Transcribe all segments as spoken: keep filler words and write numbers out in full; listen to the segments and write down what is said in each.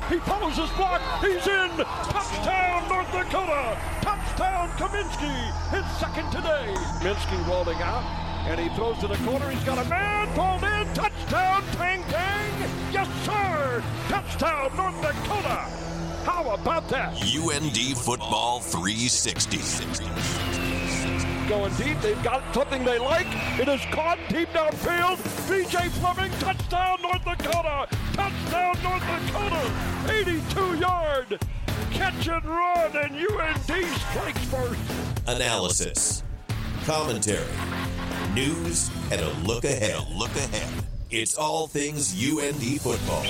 He follows his block. He's in. Touchdown, North Dakota. Touchdown, Kaminsky. His second today. Kaminsky rolling out, and he throws to the corner. He's got a man pulled in. Touchdown, Tang Tang. Yes, sir. Touchdown, North Dakota. How about that? U N D Football three sixty. Going deep. They've got something they like. It is caught deep downfield. B J Fleming, touchdown, North Dakota. Touchdown, North Dakota. eighty-two yard catch and run, and U N D strikes first. Analysis, commentary, news, and a look ahead. A look ahead. It's all things U N D football.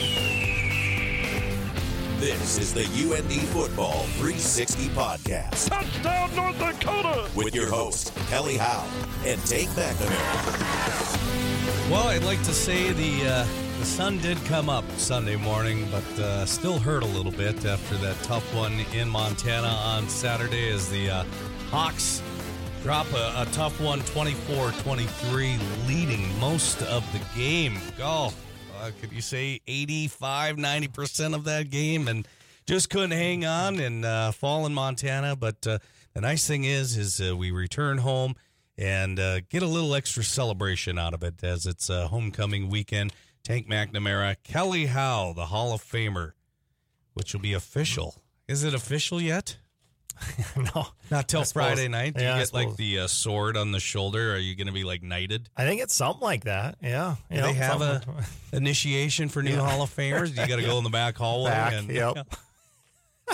This is the U N D Football three sixty podcast. Touchdown, North Dakota! With your host, Kelly Howe and Tate McNamara. Well, I'd like to say the uh, the sun did come up Sunday morning, but uh, still hurt a little bit after that tough one in Montana on Saturday as the uh, Hawks drop a, a tough one, twenty-four twenty-three, leading most of the game. Go. Uh, could you say eighty-five, ninety percent of that game, and just couldn't hang on and uh, fall in Montana. But uh, the nice thing is, is uh, we return home and uh, get a little extra celebration out of it as it's uh, homecoming weekend. Tank McNamara, Kelly Howe, the Hall of Famer, which will be official. Is it official yet? No. Not till Friday night? Do yeah, you get like the uh, sword on the shoulder? Are you going to be like knighted? I think it's something like that. Yeah. Do you they know, have a like initiation for new yeah. Hall of Famers? You got to go in the back hallway. Back, and, yep. Yeah.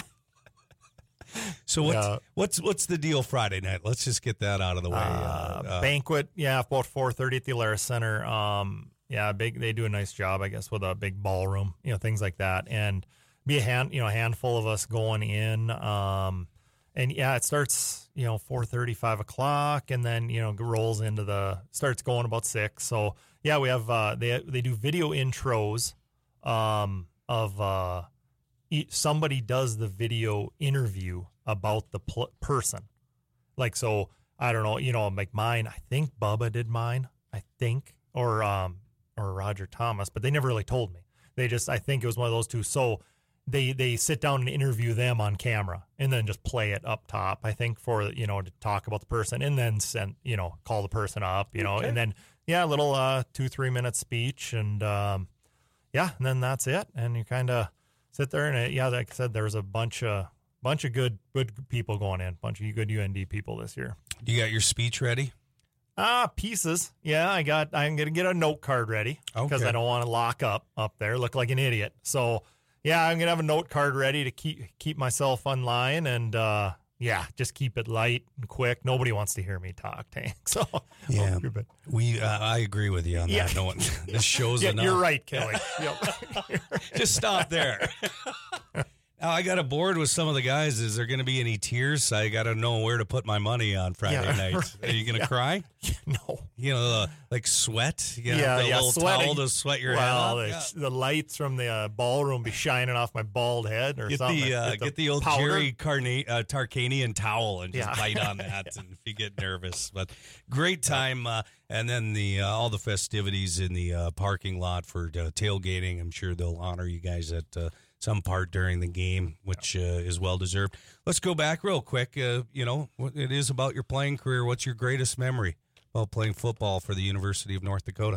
So what's, yeah. what's what's the deal Friday night? Let's just get that out of the way. Uh, uh, banquet, yeah, about four thirty at the Alaris Center. Um, yeah, big. They do a nice job, I guess, with a big ballroom, you know, things like that, and be a hand, you know, a handful of us going in. Um, And yeah, it starts, you know, four thirty, five o'clock, and then, you know, rolls into the, starts going about six. So yeah, we have, uh, they, they do video intros, um, of, uh, somebody does the video interview about the pl- person. Like, so I don't know, you know, like mine, I think Bubba did mine, I think, or, um, or Roger Thomas, but they never really told me. They just, I think it was one of those two. So they they sit down and interview them on camera and then just play it up top, I think, for, you know, to talk about the person, and then send, you know, call the person up, you know, okay. and then, yeah, a little uh, two, three minute speech. And, um, yeah, and then that's it. And you kind of sit there and, it, yeah, like I said, there was a bunch of, bunch of good, good people going in, bunch of good U N D people this year. You got your speech ready? Ah, pieces. Yeah, I got, I'm going to get a note card ready because okay. I don't want to lock up up there, look like an idiot. So, yeah, I'm going to have a note card ready to keep keep myself online and, uh, yeah, just keep it light and quick. Nobody wants to hear me talk, Tank. So, yeah, we uh, I agree with you on yeah. that. No one, this show's yeah, enough. You're right, Kelly. Yep. Just stop there. Now, I got a board with some of the guys. Is there going to be any tears? I got to know where to put my money on Friday yeah, night. right. Are you going to yeah. cry? No. You know, uh, like sweat? You know, yeah, the yeah, little sweating. towel to sweat your well, head the, off? Yeah. The lights from the uh, ballroom be shining off my bald head or get something. The, uh, get, the get the old powder. Jerry Carna- uh, Tarkanian towel and just yeah. bite on that yeah. and if you get nervous. But great time. Uh, and then the uh, all the festivities in the uh, parking lot for uh, tailgating. I'm sure they'll honor you guys at uh, some part during the game, which uh, is well-deserved. Let's go back real quick. Uh, you know, it is about your playing career. What's your greatest memory about playing football for the University of North Dakota?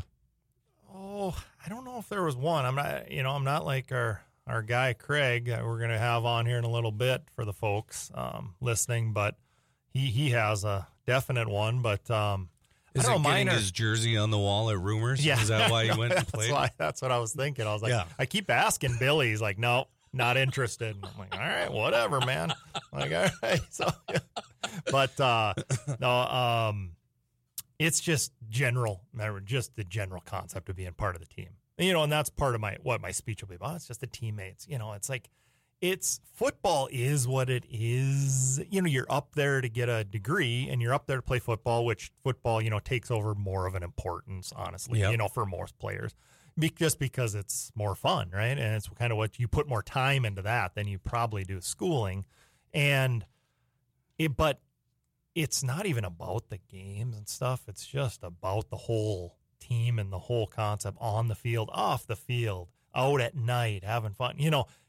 Oh, I don't know if there was one. I'm not, you know, I'm not like our, our guy, Craig, that we're going to have on here in a little bit for the folks um, listening, but he, he has a definite one, but um, Is I don't it know, getting mine are, his jersey on the wall at Rumors? Yeah. Is that why you went and that's played? Why, that's what I was thinking. I was like, yeah. I keep asking Billy. He's like, no, not interested. And I'm like, all right, whatever, man. I'm like, all right. So, yeah. But uh, no, um, it's just general, just the general concept of being part of the team. You know, and that's part of my what my speech will be about. It's just the teammates. You know, it's like, it's football is what it is. You know, you're up there to get a degree and you're up there to play football, which football, you know, takes over more of an importance, honestly, yep. you know, for most players, Be- just because it's more fun, right? And it's kind of what you put more time into that than you probably do schooling. And it, but it's not even about the games and stuff. It's just about the whole team and the whole concept on the field, off the field, out at night, having fun, you know.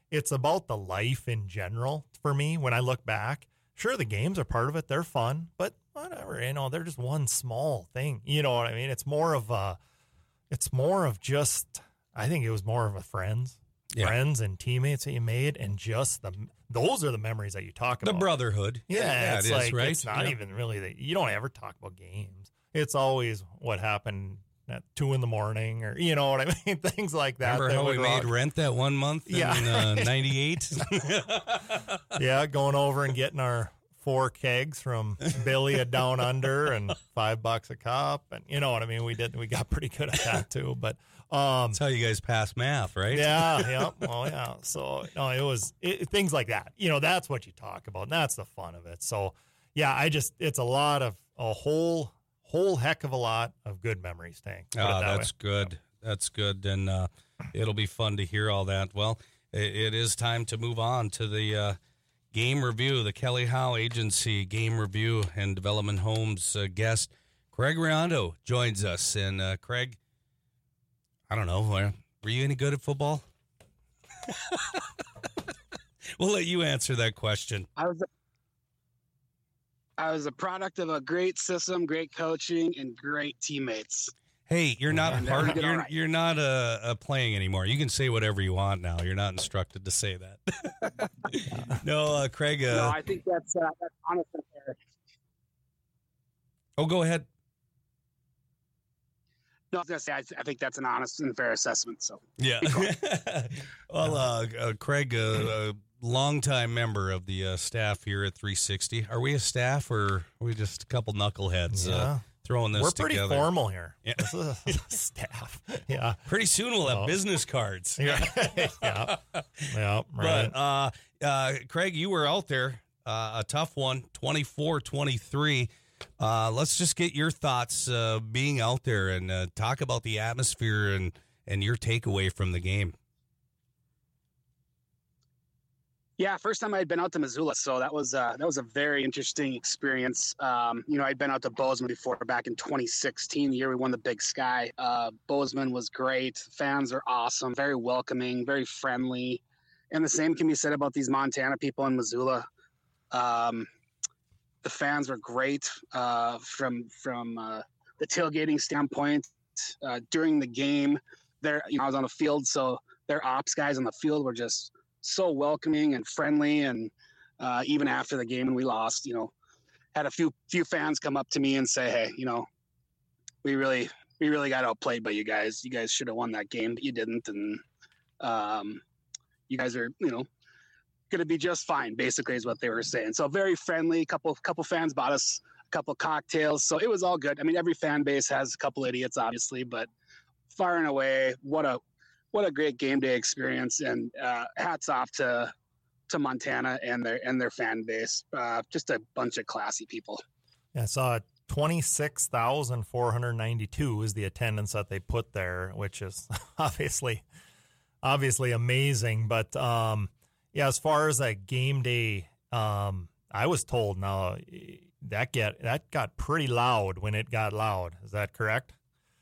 it's about the life in general for me. When I look back, sure, the games are part of it. They're fun, but whatever, you know, they're just one small thing. You know what I mean? It's more of a, it's more of just, I think it was more of a friends, yeah. friends and teammates that you made. And just the, those are the memories that you talk about. The brotherhood. Yeah. yeah it's it like, is, right? It's not yeah. even really that you don't ever talk about games. It's always what happened at two in the morning, or you know what I mean, things like that. Remember that how we rock. made rent that one month yeah. in uh, ninety-eight? Yeah, going over and getting our four kegs from Billy at Down Under and five bucks a cup, and you know what I mean. We did, we got pretty good at that too. But um, that's how you guys pass math, right? Yeah, yeah, well, yeah. So no, it was it, things like that. You know, that's what you talk about, and that's the fun of it. So yeah, I just it's a lot of a whole. whole heck of a lot of good memories, Tank. Oh, that's way. good. That's good. And uh, it'll be fun to hear all that. Well, it, it is time to move on to the uh, game review. The Kelly Howe Agency game review and Development Homes uh, guest, Craig Riondo, joins us. And uh, Craig, I don't know, were, were you any good at football? We'll let you answer that question. I was I was a product of a great system, great coaching, and great teammates. Hey, you're not and part. You're right. you're not uh, uh, playing anymore. You can say whatever you want now. You're not instructed to say that. no, uh, Craig. Uh, no, I think that's uh, that's honest and fair. Oh, go ahead. No, I was gonna say I, I think that's an honest and fair assessment. So yeah. well, uh, uh, Craig. Uh, uh, longtime member of the uh, staff here at three sixty. Are we a staff, or are we just a couple knuckleheads yeah. uh, throwing this We're together? We're pretty formal here. Yeah. This is a staff. Yeah. Pretty soon we'll have oh. business cards. Yeah. yeah. Yeah. But, Right. uh, uh, Craig, you were out there, uh, a tough one, twenty-four twenty-three. Uh, let's just get your thoughts uh, being out there and uh, talk about the atmosphere and, and your takeaway from the game. Yeah, first time I'd been out to Missoula, so that was uh, that was a very interesting experience. Um, you know, I'd been out to Bozeman before, back in twenty sixteen, the year we won the Big Sky. Uh, Bozeman was great. Fans are awesome, very welcoming, very friendly, and the same can be said about these Montana people in Missoula. Um, the fans were great uh, from from uh, the tailgating standpoint. Uh, during the game, there, you know, I was on the field, so their ops guys on the field were just so welcoming and friendly, and uh, even after the game when we lost, you know, had a few few fans come up to me and say, "Hey, you know, we really we really got outplayed by you guys. You guys should have won that game, but you didn't, and um, you guys are, you know, going to be just fine." Basically, is what they were saying. So very friendly. Couple couple fans bought us a couple cocktails, so it was all good. I mean, every fan base has a couple idiots, obviously, but far and away, what a What a great game day experience, and uh, hats off to to Montana and their and their fan base. Uh, just a bunch of classy people. Yeah, I saw twenty-six thousand four hundred ninety-two is the attendance that they put there, which is obviously obviously amazing. But um, yeah, as far as a game day, um, I was told now that get that got pretty loud when it got loud. Is that correct?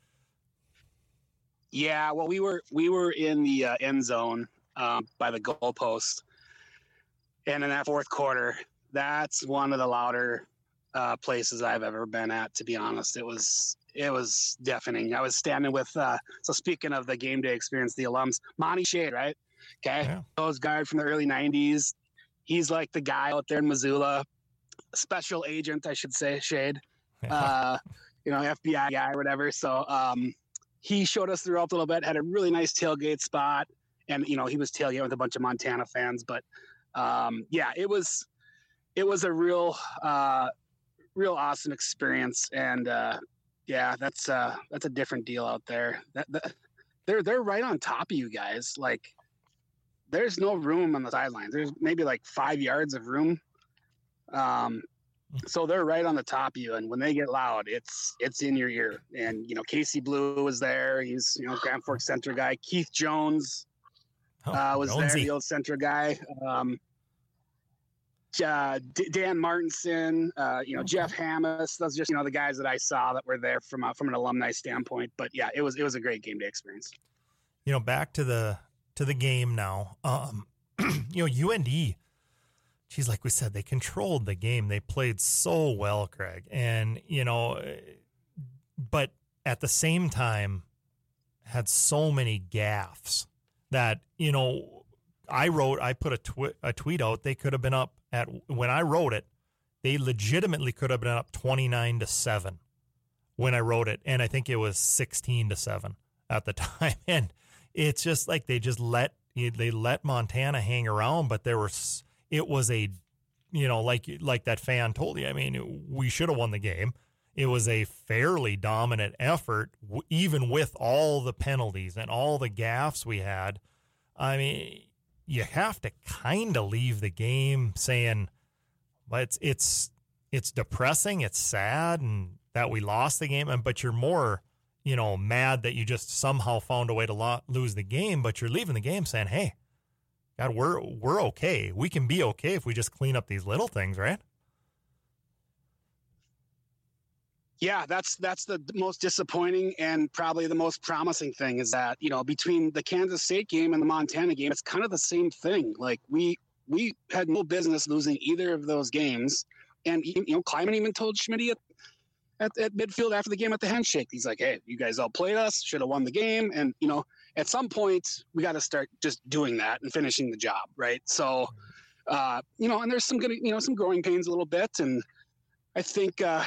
Yeah, well, we were we were in the uh, end zone um, by the goalpost, and in that fourth quarter, that's one of the louder uh, places I've ever been at. To be honest, it was it was deafening. I was standing with. Uh, so speaking of the game day experience, the alums, Monty Shade, right? Okay, yeah. Those guard from the early nineties. He's like the guy out there in Missoula, special agent, I should say, Shade. Yeah. Uh, you know, F B I guy or whatever. So. Um, He showed us the ropes a little bit, had a really nice tailgate spot, and, you know, he was tailgating with a bunch of Montana fans. But, um, yeah, it was it was a real, uh, real awesome experience. And, uh, yeah, that's uh, that's a different deal out there. That, that, they're, they're right on top of you guys. Like, there's no room on the sidelines. There's maybe like five yards of room. Um So they're right on the top of you, and when they get loud, it's it's in your ear. And you know, Casey Blue was there. He's you know Grand Forks Center guy. Keith Jones uh, was Jonesy. there, the old Center guy. Um, uh, D- Dan Martinson, uh, you know Jeff Hammes. Those are just you know the guys that I saw that were there from a, from an alumni standpoint. But yeah, it was it was a great game day experience. You know, back to the to the game now. Um, you know, U N D, geez, like we said, they controlled the game. They played so well, Craig. And, you know, but at the same time, had so many gaffes that, you know, I wrote, I put a, twi- a tweet out. They could have been up at, when I wrote it, they legitimately could have been up twenty-nine to seven when I wrote it. And I think it was sixteen to seven at the time. And it's just like they just let, they let Montana hang around, but there was, it was a, you know, like, like that fan told you, I mean, we should have won the game. It was a fairly dominant effort, w- even with all the penalties and all the gaffes we had. I mean, you have to kind of leave the game saying, but it's, it's, it's depressing. It's sad and that we lost the game. And, but you're more, you know, mad that you just somehow found a way to lo- lose the game, but you're leaving the game saying, hey, God, we're, we're okay. We can be okay if we just clean up these little things, right? Yeah, that's that's the most disappointing and probably the most promising thing is that, you know, between the Kansas State game and the Montana game, it's kind of the same thing. Like we we had no business losing either of those games. And, you know, Kleiman even told Schmitty at, at, at midfield after the game at the handshake, he's like, hey, you guys outplayed us, should have won the game. And, you know, at some point we got to start just doing that and finishing the job. Right. So, uh, you know, and there's some good, you know, some growing pains a little bit. And I think, uh,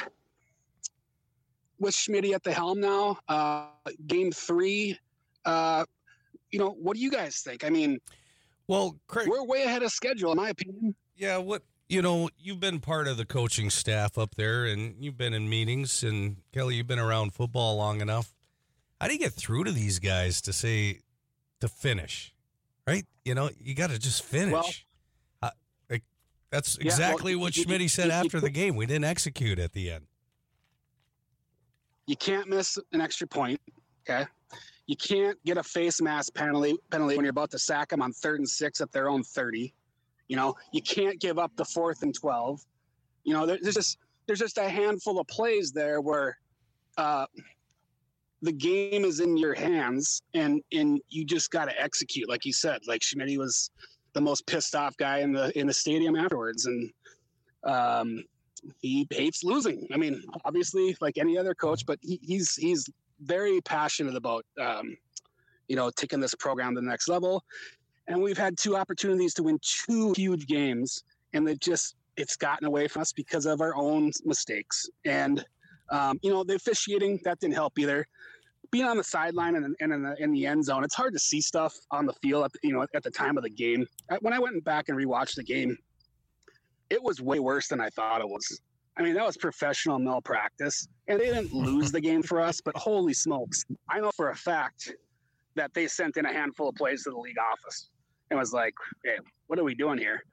with Schmitty at the helm now, uh, game three, uh, you know, what do you guys think? I mean, well, Craig, we're way ahead of schedule, in my opinion. Yeah, what you know, you've been part of the coaching staff up there, and you've been in meetings, and Kelly, you've been around football long enough. How do you get through to these guys to say to finish? Right? You know, you got to just finish. Well, uh, like, that's yeah, exactly well, what you, Schmitty said you, after you, the game. We didn't execute at the end. You can't miss an extra point, okay? You can't get a face mask penalty penalty when you're about to sack them on third and six at their own thirty. You know, you can't give up the fourth and twelve. You know, there, there's just there's just a handful of plays there where uh, the game is in your hands, and and you just got to execute, like you said. Like Schmitty was the most pissed off guy in the in the stadium afterwards, and um. He hates losing. I mean, obviously, like any other coach, but he, he's he's very passionate about, um, you know, taking this program to the next level. And we've had two opportunities to win two huge games, and they just it's gotten away from us because of our own mistakes. And um, you know, the officiating that didn't help either. Being on the sideline and, and in, the, in the end zone, it's hard to see stuff on the field. At the, you know, at the time of the game, when I went back and rewatched the game, it was way worse than I thought it was. I mean, that was professional malpractice, and they didn't lose the game for us, but holy smokes. I know for a fact that they sent in a handful of plays to the league office and was like, hey, what are we doing here?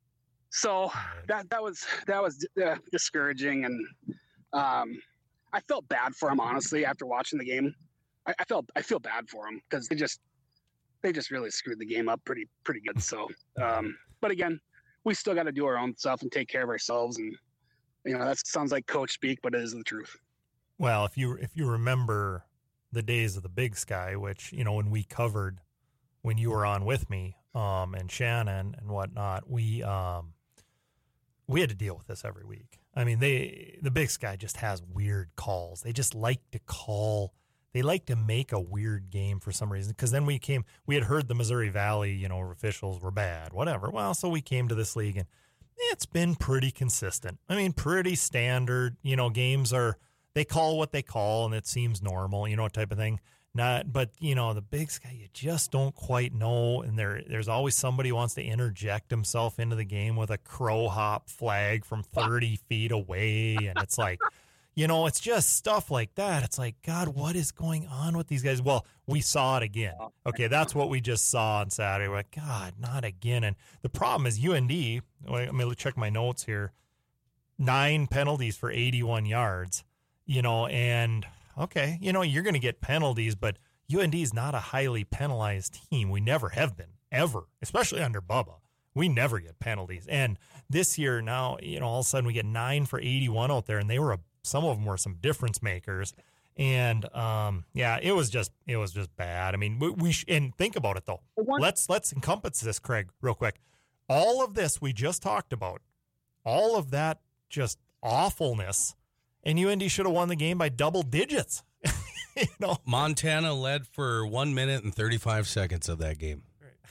So that, that was, that was uh, discouraging. And um, I felt bad for them, honestly, after watching the game. I, I felt, I feel bad for them because they just, they just really screwed the game up pretty, pretty good. So, um, but again, we still got to do our own stuff and take care of ourselves. And, you know, that sounds like coach speak, but it is the truth. Well, if you, if you remember the days of the Big Sky, which, you know, when we covered, when you were on with me, um, and Shannon and whatnot, we, um, we had to deal with this every week. I mean, they, the Big Sky just has weird calls. They just like to call, they like to make a weird game for some reason. Cause then we came, we had heard the Missouri Valley, you know, officials were bad, whatever. Well, so we came to this league and it's been pretty consistent. I mean, pretty standard, you know, games are, they call what they call and it seems normal, you know, type of thing. Not, but you know, the Big Sky, you just don't quite know. And there, there's always somebody who wants to interject himself into the game with a crow hop flag from thirty feet away. And it's like, you know, it's just stuff like that. It's like, God, what is going on with these guys? Well, we saw it again. Okay, that's what we just saw on Saturday. We're like, God, not again. And the problem is U N D, let me check my notes here, nine penalties for eighty-one yards, you know, and okay, you know, you're going to get penalties, but U N D is not a highly penalized team. We never have been, ever, especially under Bubba. We never get penalties. And this year now, you know, all of a sudden we get nine for eighty-one out there, and they were a some of them were some difference makers. And um, yeah, it was just it was just bad. I mean, we, we sh- and think about it though. Let's let's encompass this, Craig, real quick. All of this we just talked about, all of that just awfulness, and U N D should have won the game by double digits. You know, Montana led for one minute and thirty-five seconds of that game.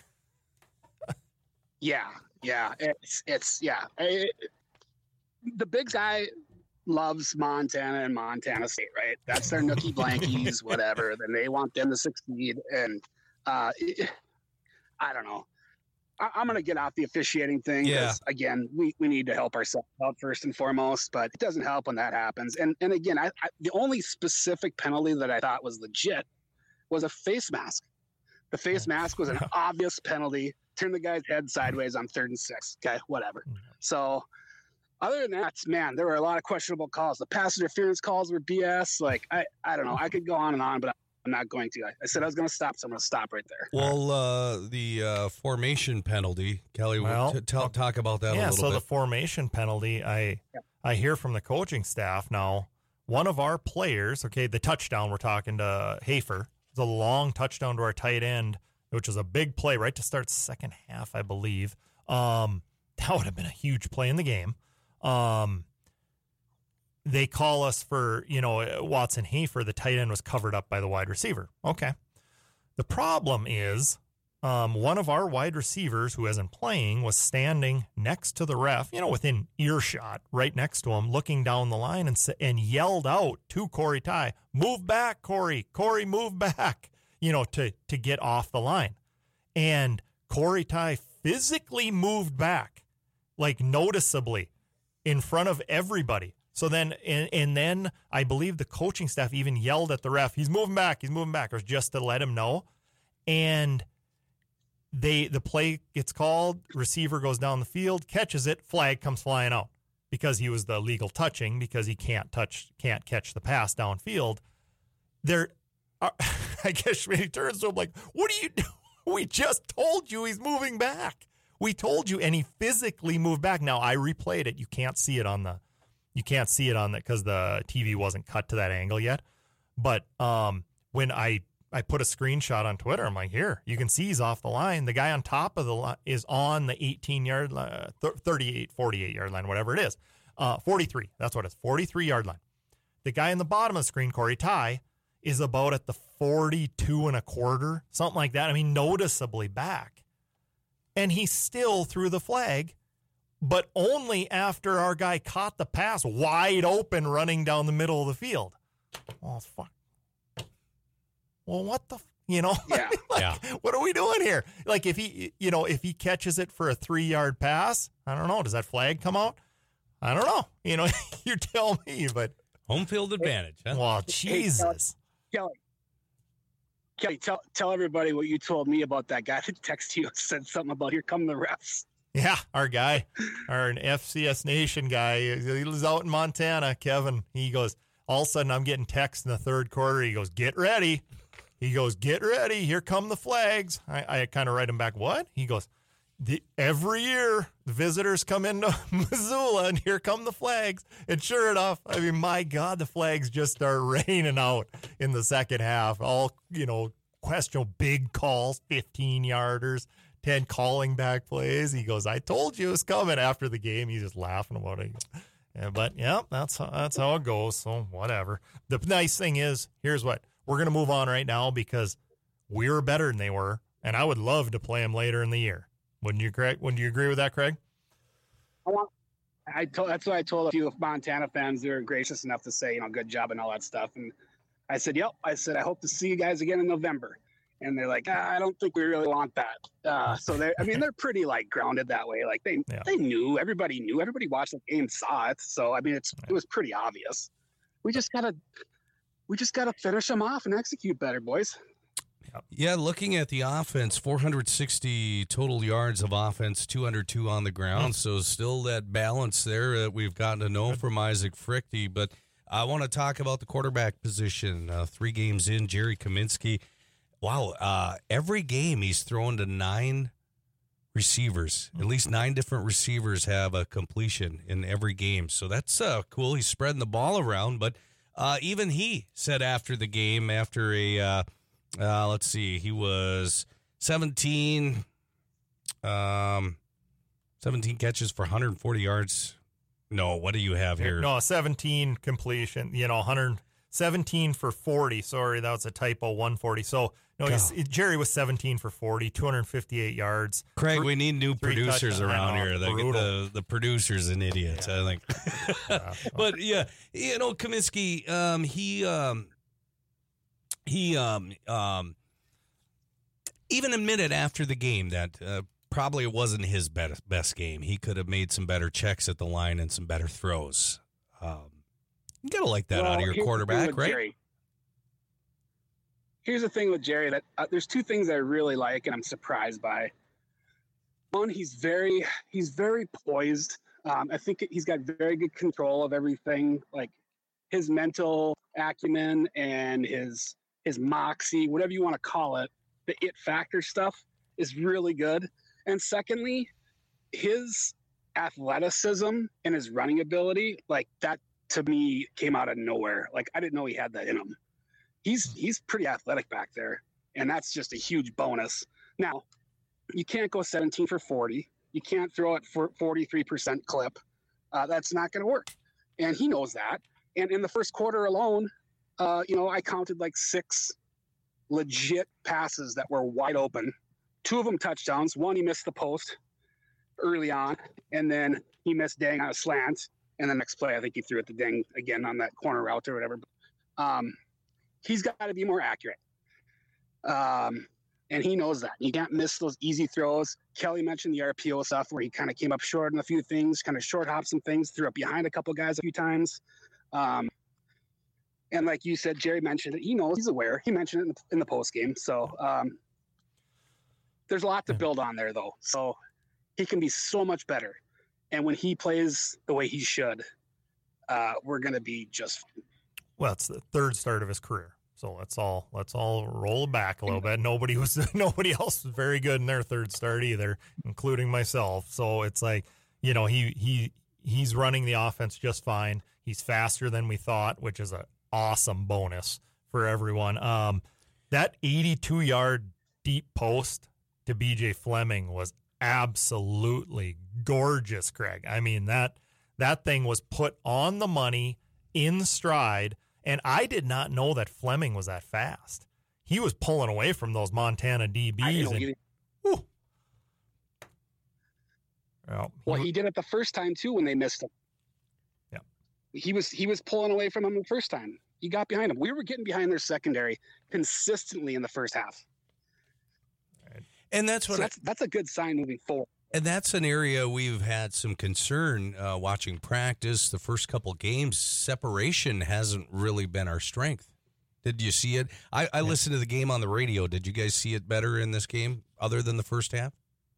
Yeah, yeah, it's it's yeah. It, the big guy loves Montana and Montana State, right? That's their nookie blankies, whatever. Then they want them to succeed, and uh, it, I don't know. I, I'm gonna get off the officiating thing because Yeah. again, we, we need to help ourselves out first and foremost. But it doesn't help when that happens. And and again, I, I the only specific penalty that I thought was legit was a face mask. The face mask was an obvious penalty. Turn the guy's head sideways on third and six. Okay, whatever. So other than that, man, there were a lot of questionable calls. The pass interference calls were B S. Like, I, I don't know. I could go on and on, but I'm not going to. I, I said I was going to stop, so I'm going to stop right there. Well, uh, the uh, formation penalty, Kelly, Well, t- tell, talk about that yeah, a little so bit. the formation penalty, I Yeah. I hear from the coaching staff now, one of our players, okay, the touchdown, we're talking to Hafer, it's a long touchdown to our tight end, which was a big play right to start second half, I believe. Um, that would have been a huge play in the game. Um, they call us for, you know, Watson Hafer, the tight end was covered up by the wide receiver. Okay. The problem is, um, one of our wide receivers who isn't playing was standing next to the ref, you know, within earshot, right next to him, looking down the line and sa- and yelled out to Corey Ty, "Move back, Corey! Corey, move back!" You know, to to get off the line. And Corey Ty physically moved back, like noticeably, in front of everybody. So then, and, and then I believe the coaching staff even yelled at the ref, "He's moving back, he's moving back," or just to let him know. And they the play gets called, receiver goes down the field, catches it, flag comes flying out because he was the legal touching because he can't touch, can't catch the pass downfield. There, are, I guess he turns to him like, "What are you doing? We just told you he's moving back. We told you," and he physically moved back. Now I replayed it. You can't see it on the, you can't see it on that because the T V wasn't cut to that angle yet. But um, when I I put a screenshot on Twitter, I'm like, here, you can see he's off the line. The guy on top of the line is on the eighteen yard line, thirty-eight, forty-eight yard line, whatever it is. Uh, forty-three. That's what it is. forty-three yard line. The guy in the bottom of the screen, Corey Ty, is about at the forty-two and a quarter, something like that. I mean, noticeably back. And he still threw the flag, but only after our guy caught the pass wide open running down the middle of the field. Oh, fuck. Well, what the, you know, Yeah. like, Yeah. what are we doing here? Like if he, you know, if he catches it for a three yard pass, I don't know. Does that flag come out? I don't know. You know, you tell me, but Home field advantage, huh? well, Jesus. Kelly, Kelly, tell tell everybody what you told me about that guy that texted you and said something about "here come the refs." Yeah, our guy, our F C S Nation guy, he was out in Montana, Kevin. He goes, all of a sudden I'm getting text in the third quarter. He goes, "Get ready." He goes, "Get ready. Here come the flags." I, I kind of write him back, "What?" He goes, the, "Every year the visitors come into Missoula and here come the flags." And sure enough, I mean, my God, the flags just start raining out in the second half. All, you know, questionable big calls, fifteen yarders, ten calling back plays. He goes, "I told you it was coming." After the game, he's just laughing about it. Yeah, but yeah, that's how, that's how it goes. So whatever. The nice thing is, here's what we're gonna move on right now because we were better than they were, and I would love to play them later in the year. Wouldn't you, Craig? Wouldn't you agree with that, Craig? I want. I told that's what I told a few Montana fans. They were gracious enough to say, you know, good job and all that stuff. And I said, "Yep." I said, "I hope to see you guys again in November." And they're like, ah, "I don't think we really want that." Uh, so they, I mean, they're pretty like grounded that way. Like they, Yeah. they knew. Everybody knew. Everybody watched the game, saw it. So I mean, it's it was pretty obvious. We just gotta, we just gotta finish them off and execute better, boys. Yeah, looking at the offense, four hundred sixty total yards of offense, two hundred two on the ground. So still that balance there that we've gotten to know from Isaac Frichte. But I want to talk about the quarterback position. Uh, three games in, Jerry Kaminsky. Wow, uh, every game he's thrown to nine receivers. At least nine different receivers have a completion in every game. So that's uh, cool. He's spreading the ball around, but Uh, even he said after the game, after a, uh, uh, let's see, he was seventeen, um, seventeen catches for one hundred forty yards. No, what do you have here? No, seventeen completion, you know, one hundred seventeen for forty. Sorry, that was a typo, one forty. So, no, he's, Jerry was seventeen for forty, two hundred fifty-eight yards. Craig, we need new Three producers touchdowns. around I know, here. The, brutal. the the producer's an idiot, Yeah. I think. Yeah. But yeah, you know, Kaminsky, um, he um, he um, um, even admitted after the game that uh, probably it wasn't his best best game. He could have made some better checks at the line and some better throws. Um, you gotta like that Well, out of your here's the thing quarterback, with right? Jerry. Here's the thing with Jerry that uh, there's two things I really like and I'm surprised by. One, he's very he's very poised. Um, I think he's got very good control of everything, like his mental acumen and his his moxie, whatever you want to call it. The it factor stuff is really good. And secondly, his athleticism and his running ability, like that to me came out of nowhere. Like I didn't know he had that in him. He's he's pretty athletic back there, and that's just a huge bonus. Now, you can't go seventeen for forty. You can't throw it for forty-three percent clip. Uh, that's not going to work, and he knows that. And in the first quarter alone, uh, you know, I counted like six legit passes that were wide open. Two of them touchdowns. One he missed the post early on, and then he missed dang on a slant. And the next play, I think he threw it to dang again on that corner route or whatever. Um, he's got to be more accurate. Um, and he knows that. You can't miss those easy throws. Kelly mentioned the R P O stuff where he kind of came up short on a few things, kind of short hopped some things, threw up behind a couple guys a few times. Um, and like you said, Jerry mentioned it. He knows, he's aware. He mentioned it in the, in the post game. So um, there's a lot to build on there, though. So he can be so much better. And when he plays the way he should, uh, we're going to be just Well, it's the third start of his career. So let's all let's all roll it back a little bit. Nobody was nobody else was very good in their third start either, including myself. So it's like, you know, he he he's running the offense just fine. He's faster than we thought, which is an awesome bonus for everyone. Um, that eighty-two yard deep post to B J Fleming was absolutely gorgeous, Craig. I mean, that that thing was put on the money in stride. And I did not know that Fleming was that fast. He was pulling away from those Montana D Bs. I know, and, he, whew. Well, well, he, he did it the first time too when they missed him. Yeah. He was he was pulling away from him the first time. He got behind him. We were getting behind their secondary consistently in the first half. And that's So what that's that's a good sign moving forward. And that's an area we've had some concern uh, watching practice. The first couple games, separation hasn't really been our strength. Did you see it? I, I Yeah. listened to the game on the radio. Did you guys see it better in this game other than the first half?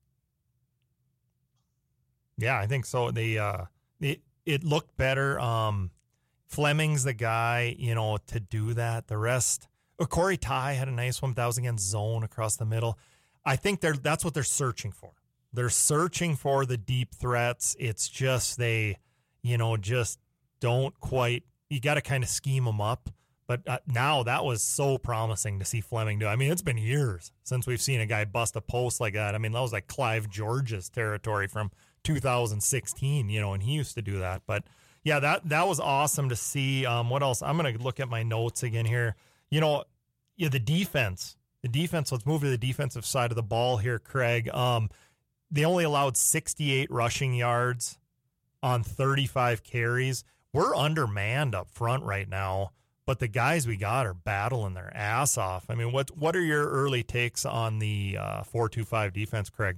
yeah, I think so. The uh, it it looked better. Um, Fleming's the guy, you know, to do that. The rest, oh, Corey Ty had a nice one. That was against zone across the middle. I think they're that's what they're searching for. They're searching for the deep threats. It's just they, you know, just don't quite. You got to kind of scheme them up. But uh, now that was so promising to see Fleming do. I mean, it's been years since we've seen a guy bust a post like that. I mean, that was like Clive George's territory from two thousand sixteen, you know, and he used to do that. But yeah, that that was awesome to see. Um, what else? I'm going to look at my notes again here. You know, yeah, the defense. The defense. Let's move to the defensive side of the ball here, Craig. Um, they only allowed sixty-eight rushing yards on thirty-five carries. We're undermanned up front right now, but the guys we got are battling their ass off. I mean, what what are your early takes on the uh, four two five defense, Craig?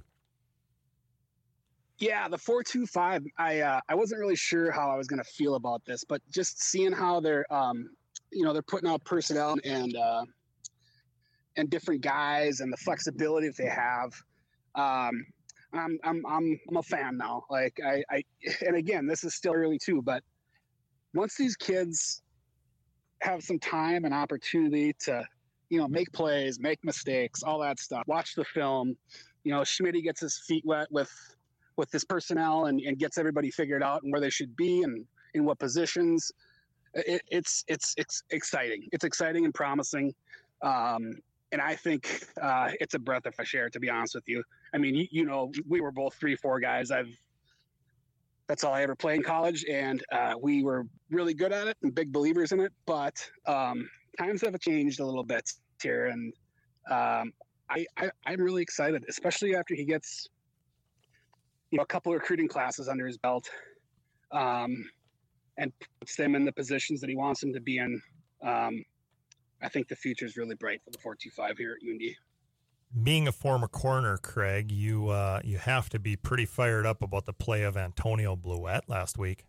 Yeah, the four two five. I uh, I wasn't really sure how I was going to feel about this, but just seeing how they're um, you know, they're putting out personnel and uh, and different guys and the flexibility that they have. Um, I'm I'm I'm I'm a fan now. Like I, I and again, this is still early too, but once these kids have some time and opportunity to, you know, make plays, make mistakes, all that stuff, watch the film, you know, Schmitty gets his feet wet with with this personnel and, and gets everybody figured out and where they should be and in what positions. it, it's, it's it's exciting. It's exciting and promising, um, and I think uh, it's a breath of fresh air. To be honest with you, I mean, you, you know, we were both three four guys. I've that's all I ever played in college, and uh, we were really good at it and big believers in it. But um, times have changed a little bit here, and um, I, I I'm really excited, especially after he gets you know a couple of recruiting classes under his belt. Um, and puts them in the positions that he wants them to be in. Um, I think the future is really bright for the four two five here at U N D. Being a former corner, Craig, you uh, you have to be pretty fired up about the play of Antonio Bluette last week.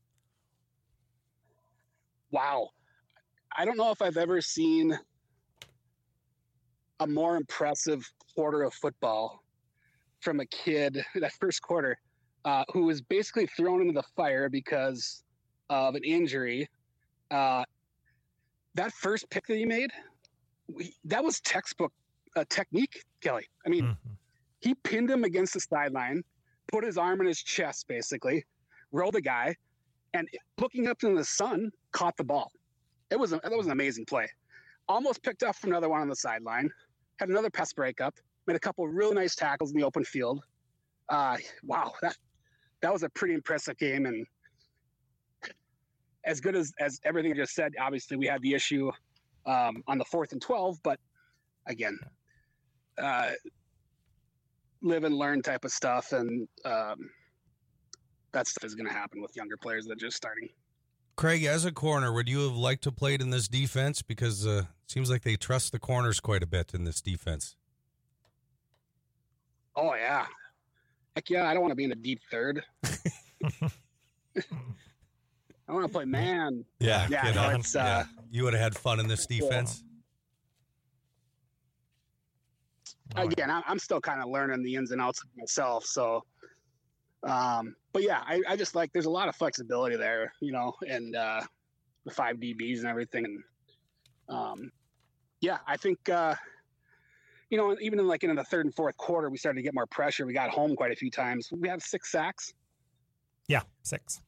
Wow. I don't know if I've ever seen a more impressive quarter of football from a kid, that first quarter, uh, who was basically thrown into the fire because of an injury. Uh, that first pick that he made, we, that was textbook uh, technique, Kelly. I mean, mm-hmm. he pinned him against the sideline, put his arm in his chest, basically, rolled the guy, and looking up in the sun, caught the ball. It was a, that was an amazing play. Almost picked up another one on the sideline, had another pass breakup, made a couple of really nice tackles in the open field. Uh, wow, that that was a pretty impressive game, and as good as, as everything I just said, obviously we had the issue um, on the fourth and twelve, but again, uh, live and learn type of stuff. And um, that stuff is going to happen with younger players that are just starting. Craig, as a corner, would you have liked to play in this defense? Because uh, it seems like they trust the corners quite a bit in this defense. Oh, yeah. Heck yeah, I don't want to be in a deep third. I want to play man. Yeah, yeah, no, it's, uh, yeah. You would have had fun in this defense. Yeah. Again, I'm still kind of learning the ins and outs of myself. So, um, but yeah, I, I just like there's a lot of flexibility there, you know, and uh, the five D Bs and everything. And um, yeah, I think uh, you know, even in like in the third and fourth quarter, we started to get more pressure. We got home quite a few times. We have six sacks. Yeah, six.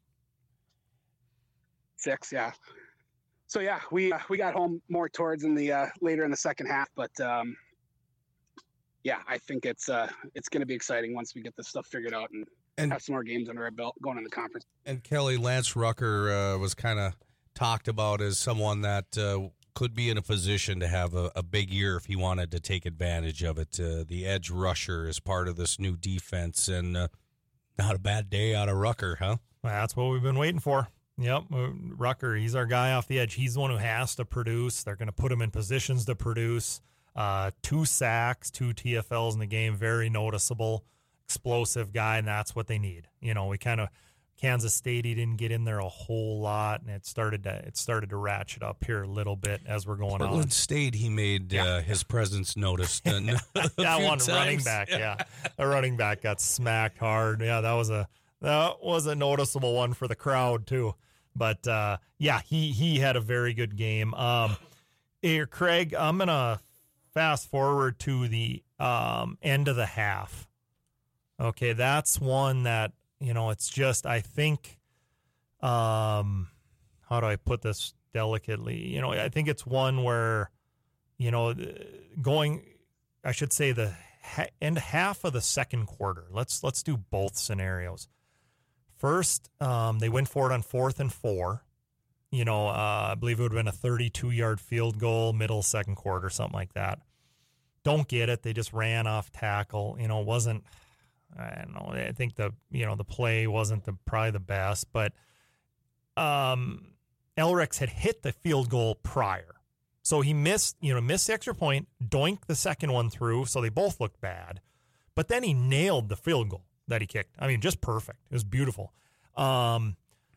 Six, yeah. So yeah, we uh, we got home more towards in the uh, later in the second half, but um, yeah, I think it's uh, it's going to be exciting once we get this stuff figured out and, and have some more games under our belt going in the conference. And Kelly, Lance Rucker uh, was kind of talked about as someone that uh, could be in a position to have a, a big year if he wanted to take advantage of it. Uh, the edge rusher is part of this new defense, and uh, not a bad day out of Rucker, huh? Well, that's what we've been waiting for. Yep, Rucker, he's our guy off the edge. He's the one who has to produce. They're going to put him in positions to produce. Uh, two sacks, two T F Ls in the game, very noticeable, explosive guy, and that's what they need. You know, we kind of Kansas State, he didn't get in there a whole lot, and it started to it started to ratchet up here a little bit as we're going Portland on. State, he made yeah. uh, his presence noticed. And that one times. running back, yeah, the running back got smacked hard. Yeah, that was a that was a noticeable one for the crowd too. But uh, yeah, he he had a very good game. Um, here, Craig, I'm gonna fast forward to the um, end of the half. Okay, that's one that, you know, it's just, I think, um, how do I put this delicately? You know, I think it's one where, you know, going, I should say the ha- end half of the second quarter. Let's let's do both scenarios. First, um, they went for it on fourth and four. You know, uh, I believe it would have been a thirty-two-yard field goal, middle second quarter, something like that. Don't get it. They just ran off tackle. You know, it wasn't, I don't know. I think the, you know, the play wasn't the probably the best, but um, Elrex had hit the field goal prior. So he missed, you know, missed the extra point, doinked the second one through, so they both looked bad. But then he nailed the field goal that he kicked. I mean, just perfect. It was beautiful. Um,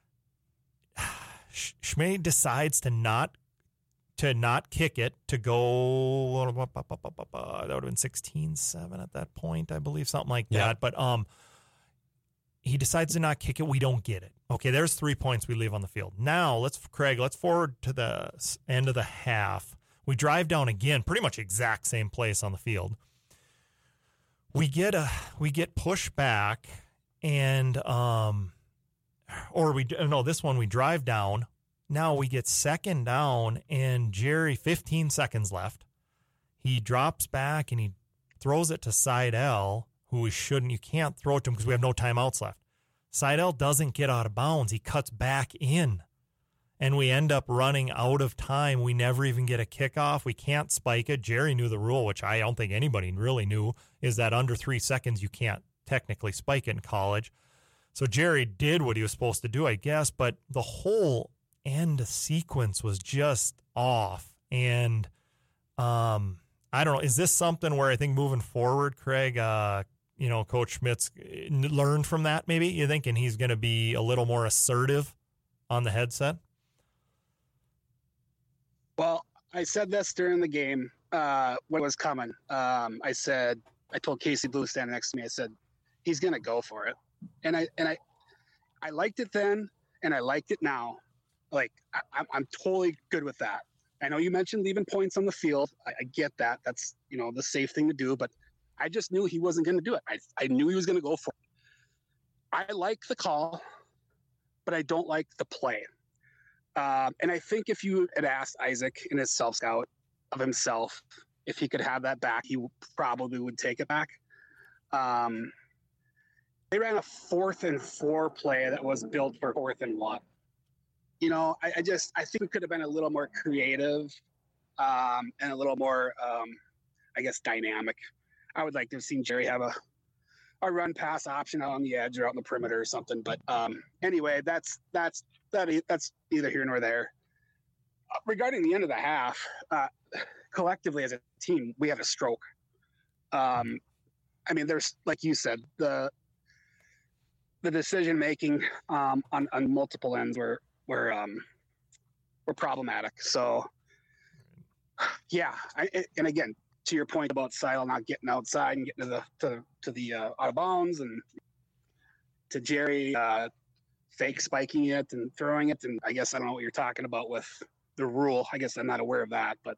Schmay decides to not to not kick it, to go, that would have been sixteen seven at that point, I believe, something like that. Yeah. But um, he decides to not kick it. We don't get it. Okay, there's three points we leave on the field. Now, let's, Craig, let's forward to the end of the half. We drive down again, pretty much exact same place on the field. We get a we get pushed back, and um, or we no this one we drive down. now we get second down, and Jerry, fifteen seconds left. He drops back and he throws it to Seidel, who we shouldn't. You can't throw it to him because we have no timeouts left. Seidel doesn't get out of bounds. He cuts back in, and we end up running out of time. We never even get a kickoff. We can't spike it. Jerry knew the rule, which I don't think anybody really knew, is that under three seconds you can't technically spike it in college. So Jerry did what he was supposed to do, I guess, but the whole end sequence was just off. And um, I don't know, is this something where I think moving forward, Craig, uh, you know, Coach Schmitz learned from that maybe? You thinking he's going to be a little more assertive on the headset? Well, I said this during the game uh, when it was coming. Um, I said, I told Casey Blue standing next to me, I said, he's going to go for it. And I and I, I liked it then, and I liked it now. Like I, I'm, I'm totally good with that. I know you mentioned leaving points on the field. I, I get that. That's you know the safe thing to do. But I just knew he wasn't going to do it. I I knew he was going to go for it. I like the call, but I don't like the play. Um, and I think if you had asked Isaac in his self scout of himself if he could have that back, he probably would take it back. Um, They ran a fourth and four play that was built for fourth and one. You know, I, I just I think we could have been a little more creative um, and a little more, um, I guess, dynamic. I would like to have seen Jerry have a a run pass option out on the edge or out on the perimeter or something. But um, anyway, that's that's that that's neither here nor there. Uh, regarding the end of the half, uh, collectively as a team, we had a stroke. Um, I mean, there's like you said, the the decision making um, on on multiple ends were were um, were problematic. So, yeah, I, and again, to your point about Seidel not getting outside and getting to the to to the uh, out of bounds, and to Jerry uh, fake spiking it and throwing it, and I guess I don't know what you're talking about with the rule. I guess I'm not aware of that, but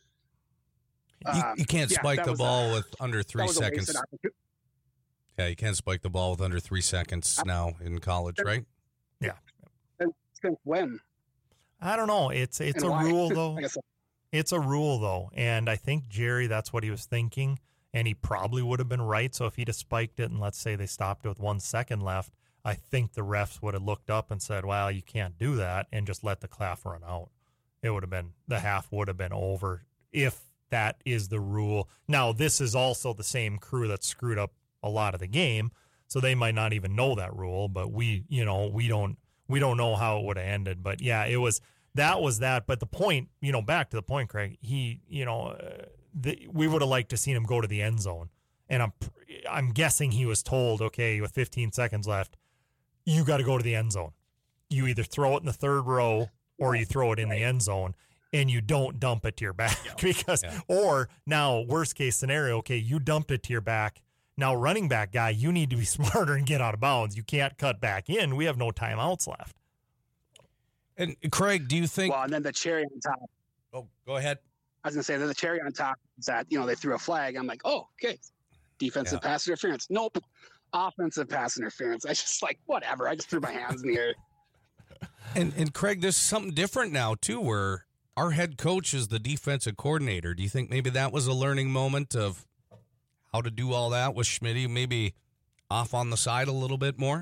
um, you, you can't yeah, spike the ball a, with under three seconds. Yeah, you can't spike the ball with under three seconds now in college, right? Yeah. Since when? I don't know. It's it's and a why? rule though. so. It's a rule though, and I think Jerry, that's what he was thinking, and he probably would have been right. So if he'd have spiked it, and let's say they stopped it with one second left, I think the refs would have looked up and said, "Well, you can't do that," and just let the clock run out. It would have been the half would have been over if that is the rule. Now this is also the same crew that screwed up a lot of the game, so they might not even know that rule, but we you know we don't we don't know how it would have ended. But yeah, it was that was that. But the point, you know back to the point, Craig, he you know uh, the, we would have liked to seen him go to the end zone, and I'm I'm guessing he was told, okay, with fifteen seconds left, you got to go to the end zone. You either throw it in the third row or you throw it in the end zone, and you don't dump it to your back. Yeah. because yeah. Or now worst case scenario, okay, you dumped it to your back. Now, running back guy, you need to be smarter and get out of bounds. You can't cut back in. We have no timeouts left. And Craig, do you think? Well, and then the cherry on top. Oh, go ahead. I was going to say that the cherry on top is that, you know, they threw a flag. I'm like, oh, okay. Defensive yeah. pass interference. Nope. Offensive pass interference. I just like, whatever. I just threw my hands in the air. And, and Craig, there's something different now, too, where our head coach is the defensive coordinator. Do you think maybe that was a learning moment of how to do all that with Schmitty, maybe off on the side a little bit more?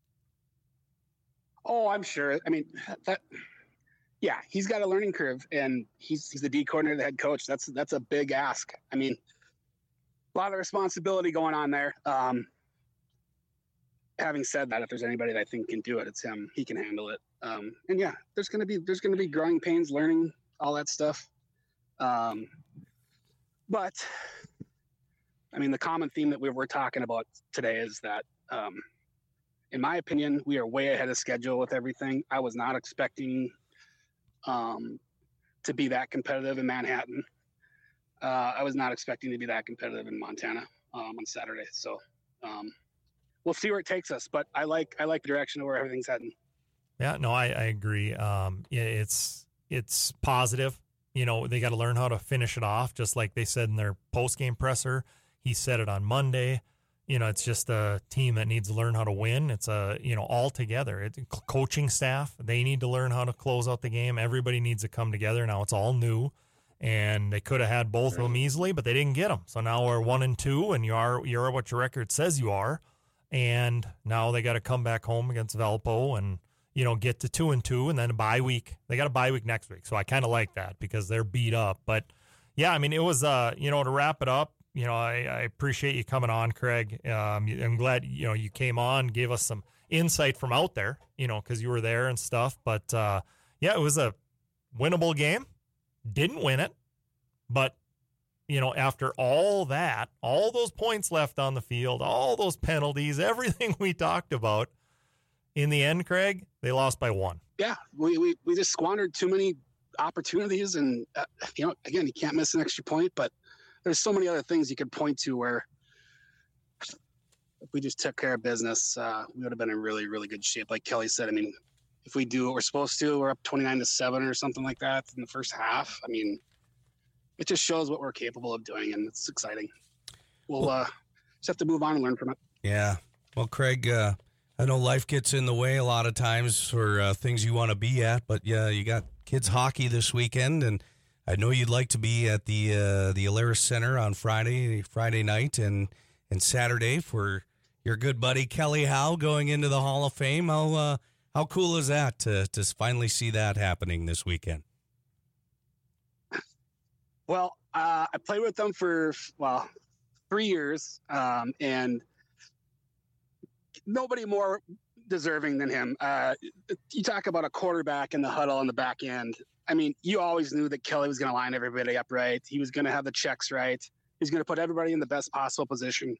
Oh, I'm sure. I mean, that, yeah, he's got a learning curve, and he's he's the D coordinator, the head coach. That's that's a big ask. I mean, a lot of responsibility going on there. Um, having said that, if there's anybody that I think can do it, it's him. He can handle it. Um, and yeah, there's gonna be there's gonna be growing pains, learning all that stuff. Um, but. I mean, the common theme that we were talking about today is that, um, in my opinion, we are way ahead of schedule with everything. I was not expecting um, to be that competitive in Manhattan. Uh, I was not expecting to be that competitive in Montana um, on Saturday. So um, we'll see where it takes us. But I like I like the direction of where everything's heading. Yeah, no, I, I agree. Um, yeah, it's it's positive. You know, they got to learn how to finish it off, just like they said in their post-game presser. He said it on Monday. you know, it's just a team that needs to learn how to win. It's a, you know, all together. It's coaching staff. They need to learn how to close out the game. Everybody needs to come together. Now it's all new, and they could have had both of them easily, but they didn't get them. So now we're one and two, and you are you're what your record says you are. And now they got to come back home against Valpo and, you know, get to two and two, and then a bye week. They got a bye week next week, so I kind of like that because they're beat up. But yeah, I mean, it was, uh, you know, to wrap it up. You know, I, I appreciate you coming on, Craig. Um, I'm glad, you know, you came on, gave us some insight from out there, you know, because you were there and stuff. But, uh, yeah, it was a winnable game. Didn't win it. But, you know, after all that, all those points left on the field, all those penalties, everything we talked about, in the end, Craig, they lost by one. Yeah, we, we, we just squandered too many opportunities. And, uh, you know, again, you can't miss an extra point, but there's so many other things you could point to where if we just took care of business, uh, we would have been in really, really good shape. Like Kelly said, I mean, if we do what we're supposed to, we're up twenty-nine to seven or something like that in the first half. I mean, it just shows what we're capable of doing, and it's exciting. We'll uh, just have to move on and learn from it. Yeah. Well, Craig, uh, I know life gets in the way a lot of times for uh, things you want to be at, but yeah, you got kids hockey this weekend, and I know you'd like to be at the uh, the Alerus Center on Friday, Friday night, and and Saturday for your good buddy Kelly Howe going into the Hall of Fame. How uh, how cool is that to to finally see that happening this weekend? Well, uh, I played with them for well three years, um, and nobody more deserving than him. Uh, you talk about a quarterback in the huddle on the back end. I mean, you always knew that Kelly was going to line everybody up right. He was going to have the checks right. He's going to put everybody in the best possible position.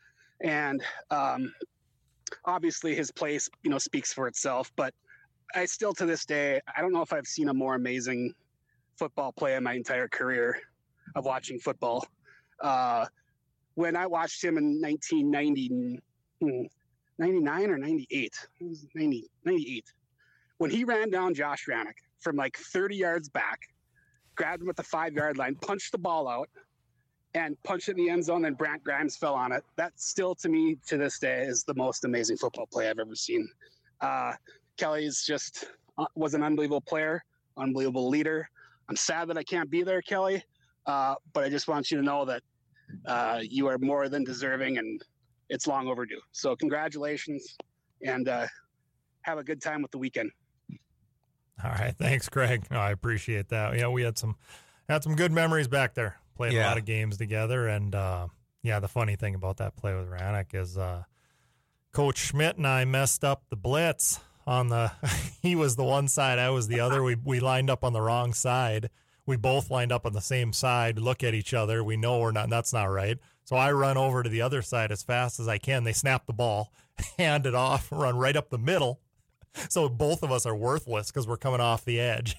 And um, obviously his play, you know, speaks for itself. But I still, to this day, I don't know if I've seen a more amazing football play in my entire career of watching football. Uh, when I watched him in nineteen ninety, ninety-nine or ninety-eight, it was ninety, ninety-eight, when he ran down Josh Rannick from like thirty yards back, grabbed him at the five-yard line, punched the ball out, and punched it in the end zone, and Brant Grimes fell on it. That still, to me, to this day, is the most amazing football play I've ever seen. Uh, Kelly's just uh, was an unbelievable player, unbelievable leader. I'm sad that I can't be there, Kelly, uh, but I just want you to know that uh, you are more than deserving, and it's long overdue. So congratulations, and uh, have a good time with the weekend. All right, thanks, Craig. No, I appreciate that. Yeah, we had some had some good memories back there. Played yeah. a lot of games together, and uh, yeah, the funny thing about that play with Rannick is uh, Coach Schmidt and I messed up the blitz on the. He was the one side, I was the other. We we lined up on the wrong side. We both lined up on the same side. Look at each other. We know we're not. That's not right. So I run over to the other side as fast as I can. They snap the ball, hand it off, run right up the middle. So both of us are worthless because we're coming off the edge.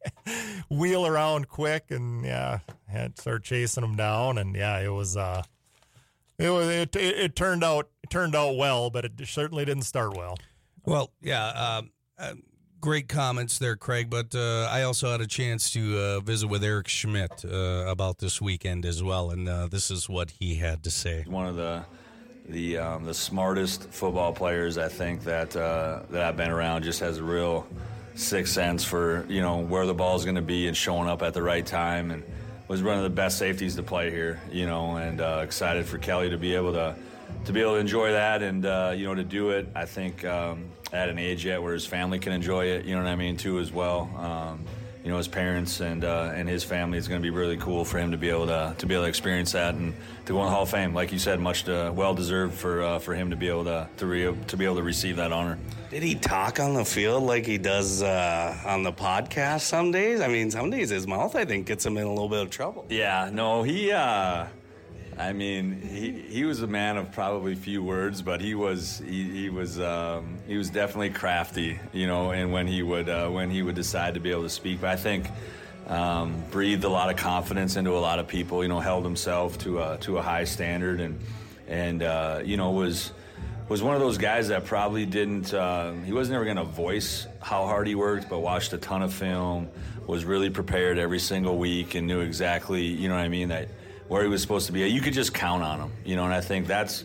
Wheel around quick and yeah, had to start chasing them down. And yeah, it was uh, it was it, it, it turned out it turned out well, but it certainly didn't start well. Well, yeah, um, uh, great comments there, Craig. But uh, I also had a chance to uh, visit with Eric Schmidt uh, about this weekend as well, and uh, this is what he had to say. One of the the um, the smartest football players I think that uh, that I've been around. Just has a real sixth sense for, you know, where the ball is going to be and showing up at the right time, and was one of the best safeties to play here, you know, and uh, excited for Kelly to be able to to be able to enjoy that and uh, you know, to do it. I think um, at an age yet where his family can enjoy it, you know what I mean, too, as well. Um, you know, his parents and uh, and his family, is going to be really cool for him to be able to to be able to experience that and to go in the Hall of Fame. Like you said, much to, well deserved for uh, for him to be able to to, re- to be able to receive that honor. Did he talk on the field like he does uh, on the podcast some days? I mean, some days his mouth, I think, gets him in a little bit of trouble. Yeah, no, he. Uh, I mean, he he was a man of probably few words, but he was he, he was um, he was definitely crafty, you know. And when he would uh, when he would decide to be able to speak, but I think um, breathed a lot of confidence into a lot of people. You know, held himself to a to a high standard, and and uh, you know was was one of those guys that probably didn't. Uh, he wasn't ever going to voice how hard he worked, but watched a ton of film, was really prepared every single week, and knew exactly, you know what I mean, that where he was supposed to be. You could just count on him, you know, and I think that's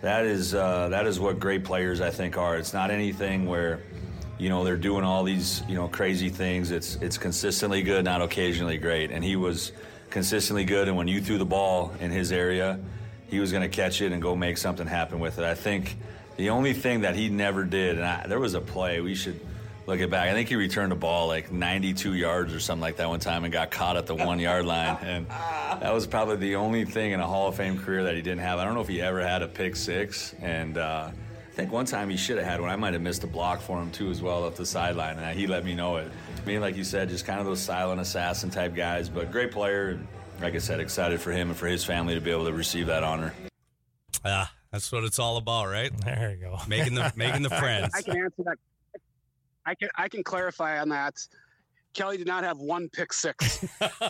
that is uh, that is what great players, I think, are. It's not anything where, you know, they're doing all these, you know, crazy things. It's it's consistently good, not occasionally great. And he was consistently good, and when you threw the ball in his area, he was going to catch it and go make something happen with it. I think the only thing that he never did, and I, there was a play, we should look it back. I think he returned a ball like ninety-two yards or something like that one time and got caught at the one-yard line. And that was probably the only thing in a Hall of Fame career that he didn't have. I don't know if he ever had a pick six. And uh, I think one time he should have had one. I might have missed a block for him, too, as well, up the sideline. And he let me know it. I mean, like you said, just kind of those silent assassin type guys. But great player. And like I said, excited for him and for his family to be able to receive that honor. Ah, that's what it's all about, right? There you go. Making the making the friends. I can answer that. I can I can clarify on that. Kelly did not have one pick six.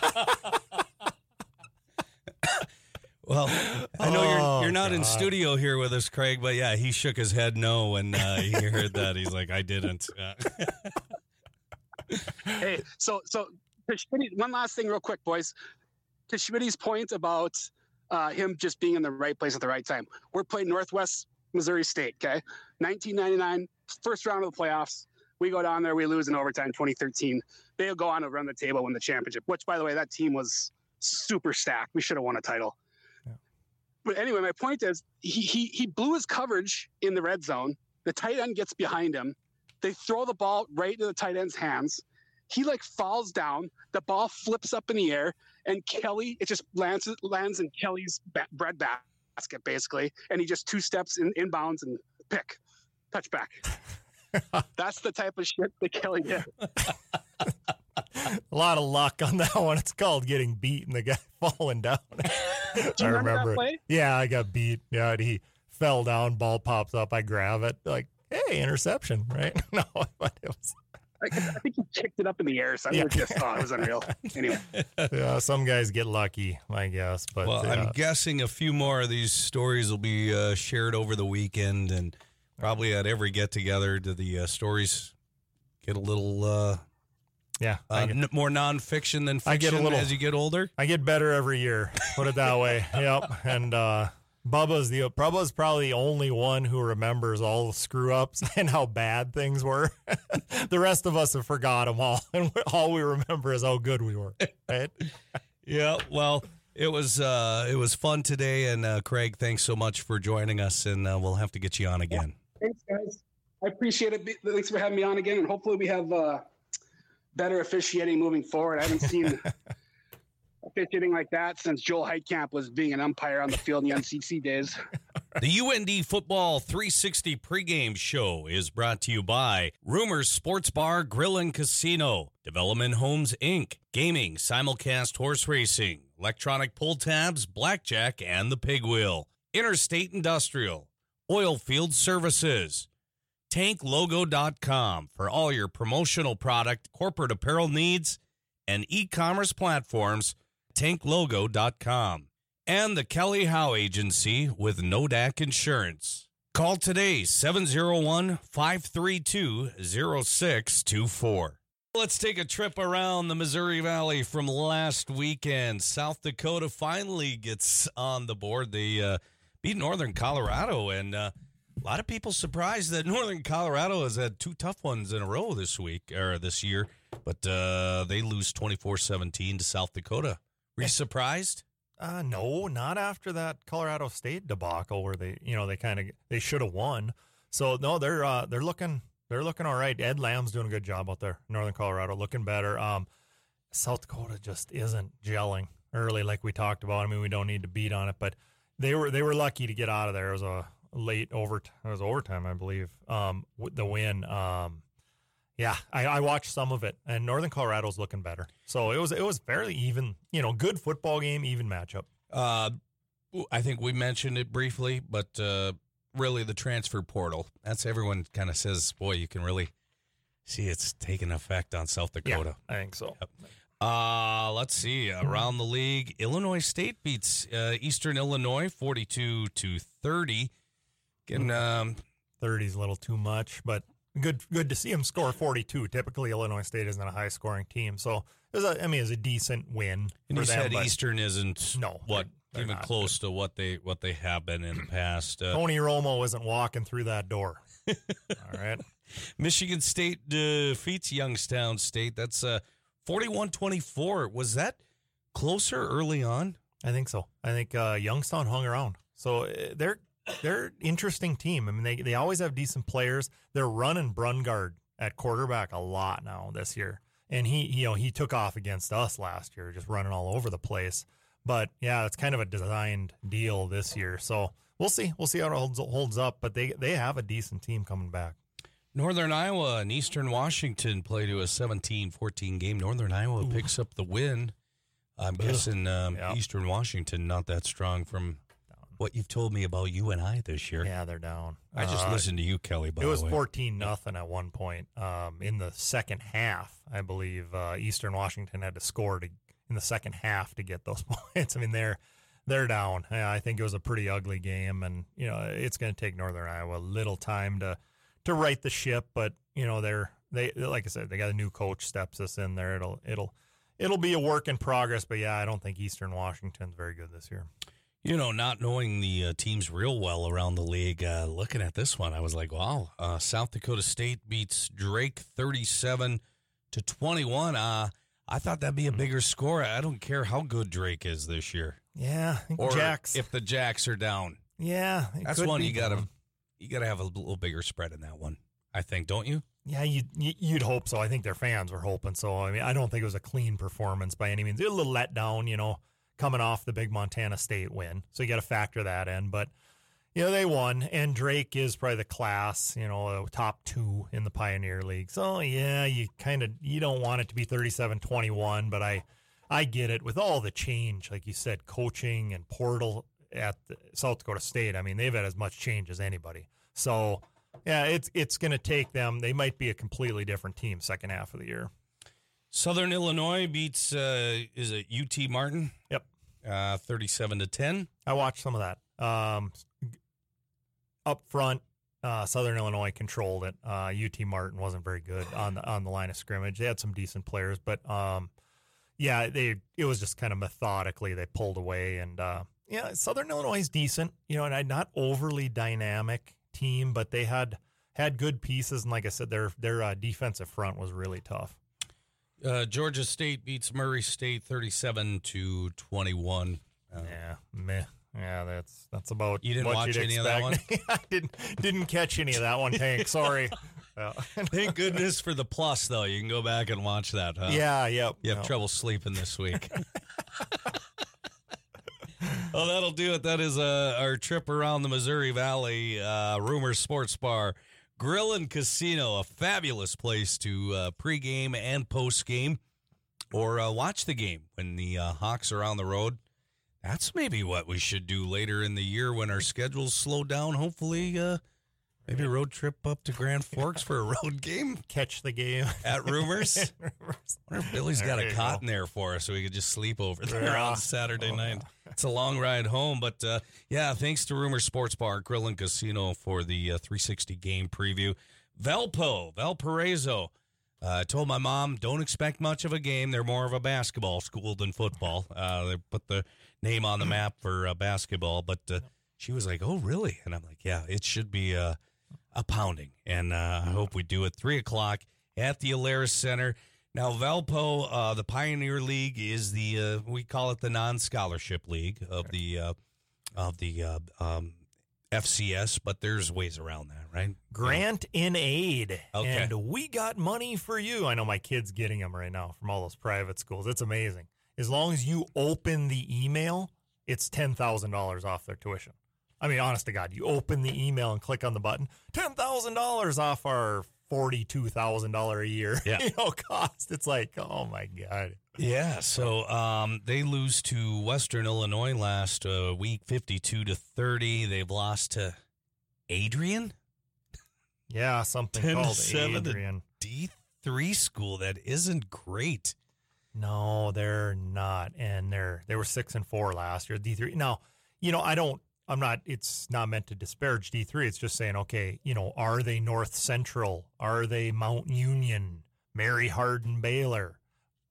Well, I know you're Oh, you're not God. in studio here with us, Craig, but yeah, he shook his head no when uh, he heard that. He's like, I didn't. Uh, Hey, so so to Schmitty, one last thing real quick, boys. To Schmitty's point about uh, him just being in the right place at the right time. We're playing Northwest Missouri State, okay? nineteen ninety-nine, first round of the playoffs. We go down there, we lose in overtime, twenty thirteen. They'll go on to run the table, win the championship, which, by the way, that team was super stacked. We should have won a title. Yeah. But anyway, my point is he, he he blew his coverage in the red zone. The tight end gets behind him. They throw the ball right into the tight end's hands. He, like, falls down. The ball flips up in the air, and Kelly, it just lands lands in Kelly's ba- bread basket, basically. And he just two steps in inbounds and pick, touchback. That's the type of shit that Kelly did. A lot of luck on that one. It's called getting beat and the guy falling down. Do you I remember that remember. play? Yeah, I got beat. Yeah, he fell down, ball pops up, I grab it, like, hey, interception, right? No, but it was. I, I think he kicked it up in the air. So I Yeah. was just, oh, it was unreal. Anyway, Yeah, some guys get lucky, I guess. But well, uh, I'm guessing a few more of these stories will be uh, shared over the weekend, and probably at every get together. Do the uh, stories get a little uh, yeah, uh, I, get, n- more nonfiction than fiction I get a little- as you get older? I get better every year. Put it that way. Yep. And uh, Bubba's the Bubba's probably the only one who remembers all the screw ups and how bad things were. The rest of us have forgot them all, and all we remember is how good we were. Right? Yeah. Well, it was uh, it was fun today, and uh, Craig, thanks so much for joining us, and uh, we'll have to get you on again. thanks, guys. I appreciate it. Thanks for having me on again. And hopefully we have uh, better officiating moving forward. I haven't seen officiating like that since Joel Heitkamp was being an umpire on the field in the N C C days. The U N D Football three sixty pregame show is brought to you by Rumors Sports Bar, Grill and Casino, Development Homes, Incorporated, Gaming, Simulcast Horse Racing, Electronic Pull Tabs, Blackjack, and the Pig Wheel, Interstate Industrial, Oil Field Services, Tank Logo dot com for all your promotional product, corporate apparel needs, and e-commerce platforms, Tank Logo dot com. And the Kelly Howe Agency with Nodak Insurance. Call today, seven oh one, five three two, oh six two four. Let's take a trip around the Missouri Valley from last weekend. South Dakota finally gets on the board. They uh, beat Northern Colorado, and uh, a lot of people surprised that Northern Colorado has had two tough ones in a row this week, or this year, but uh, they lose twenty-four seventeen to South Dakota. Were you surprised? Uh, no, not after that Colorado State debacle where they, you know, they kind of they should have won. So no, they're uh, they're looking they're looking all right. Ed Lamb's doing a good job out there. Northern Colorado looking better. Um, South Dakota just isn't gelling early like we talked about. I mean, we don't need to beat on it, but they were they were lucky to get out of there. It was a late overtime. It was overtime, I believe. Um, with the win. Um, yeah, I, I watched some of it, and Northern Colorado's looking better. So it was it was fairly even, you know, good football game, even matchup. Uh, I think we mentioned it briefly, but uh, really the transfer portal. That's everyone kind of says, boy, you can really see it's taking effect on South Dakota. Yeah, I think so. Yep. Uh, let's see. Around the league, Illinois State beats uh, Eastern Illinois forty-two to thirty. Getting, um, thirty's a little too much, but good good to see him score forty-two. Typically, Illinois State isn't a high-scoring team, so it was a, I mean, it was a decent win and for you them. said but Eastern isn't no, what They're even not close to what they what they have been in the past. Uh, Tony Romo isn't walking through that door. All right. Michigan State defeats Youngstown State. That's uh, forty-one twenty-four. Was that closer early on? I think so. I think uh, Youngstown hung around. So uh, they're they're an interesting team. I mean, they they always have decent players. They're running Brungard at quarterback a lot now this year, and he you know he took off against us last year, just running all over the place. But yeah, it's kind of a designed deal this year. So we'll see. We'll see how it holds, holds up. But they they have a decent team coming back. Northern Iowa and Eastern Washington play to a seventeen fourteen game. Northern Iowa Ooh. picks up the win. I'm Ugh. guessing um, yep. Eastern Washington not that strong from what you've told me about U N I this year. Yeah, they're down. I just uh, listened to you, Kelly, by It was the way. fourteen nothing at one point. Um, in the second half, I believe, uh, Eastern Washington had to score to, in the second half to get those points. I mean, they're they're down. Yeah, I think it was a pretty ugly game, and you know it's going to take Northern Iowa a little time to to right the ship. But you know they're they like I said, they got a new coach steps us in there. It'll it'll it'll be a work in progress. But yeah, I don't think Eastern Washington's very good this year. You know, not knowing the uh, teams real well around the league, uh, looking at this one, I was like, wow, uh, South Dakota State beats Drake thirty-seven to twenty-one. Uh, I thought that'd be a bigger score. I don't care how good Drake is this year. Yeah, or Jacks. if the Jacks are down. Yeah, that's one you gotta you gotta have a little bigger spread in that one. I think, don't you? Yeah, you'd, you'd hope so. I think their fans were hoping so. I mean, I don't think it was a clean performance by any means. It was a little letdown, you know, coming off the big Montana State win. So you got to factor that in. But, you know, they won, and Drake is probably the class, you know, top two in the Pioneer League. So, yeah, you kind of you don't want it to be thirty-seven twenty-one, but I I get it. With all the change, like you said, coaching and portal at the South Dakota State, I mean, they've had as much change as anybody. So, yeah, it's it's going to take them. They might be a completely different team second half of the year. Southern Illinois beats, uh, is it U T Martin? Yep. Uh, thirty-seven to ten. I watched some of that. Um, up front, uh, Southern Illinois controlled it. Uh, U T Martin wasn't very good on the on the line of scrimmage. They had some decent players, but um, yeah, they it was just kind of methodically they pulled away. And uh, yeah, Southern Illinois is decent, you know, and not overly dynamic team, but they had had good pieces. And like I said, their their uh, defensive front was really tough. Uh, Georgia State beats Murray State thirty-seven to twenty-one. Uh, yeah, meh. Yeah, that's that's about. You didn't what watch you'd any expect. of that one? I didn't didn't catch any of that one, Tank. Sorry. Uh, Thank goodness for the plus, though. You can go back and watch that. Huh? Yeah, yep. You have no. trouble sleeping this week. Well, that'll do it. That is uh, our trip around the Missouri Valley. Uh, Rumor Sports Bar, Grill and Casino, a fabulous place to uh, pregame and postgame, or uh, watch the game when the uh, Hawks are on the road. That's maybe what we should do later in the year when our schedules slow down. Hopefully, uh, maybe a road trip up to Grand Forks for a road game. Catch the game at Rumors. I wonder if Billy's there got a cot go. in there for us so we could just sleep over there yeah. on Saturday oh, night. Yeah. It's a long ride home, but uh, yeah, thanks to Rumor Sports Bar, Grill and Casino for the uh, three sixty game preview. Valpo, Valparaiso. Uh, I told my mom, don't expect much of a game. They're more of a basketball school than football. Uh, they put the name on the map for uh, basketball, but uh, she was like, oh, really? And I'm like, yeah, it should be uh, a pounding, and uh, I hope we do it. three o'clock at the Alaris Center. Now, Valpo, uh, the Pioneer League is the, uh, we call it the non-scholarship league of the, uh, of the uh, um, F C S, but there's ways around that, right? Grant in aid. Okay. And we got money for you. I know my kid's getting them right now from all those private schools. It's amazing. As long as you open the email, it's ten thousand dollars off their tuition. I mean, honest to God, you open the email and click on the button, ten thousand dollars off our forty-two thousand dollars a year yeah. you know, cost. It's like, oh, my God. Yeah, so um, they lose to Western Illinois last uh, week, fifty-two to thirty. They've lost to Adrian. Yeah, something called Adrian. D three school that isn't great. No, they're not, and they're they were six and four last year. D three. Now, you know, I don't. I'm not. It's not meant to disparage D three. It's just saying, okay, you know, are they North Central? Are they Mount Union? Mary Hardin Baylor?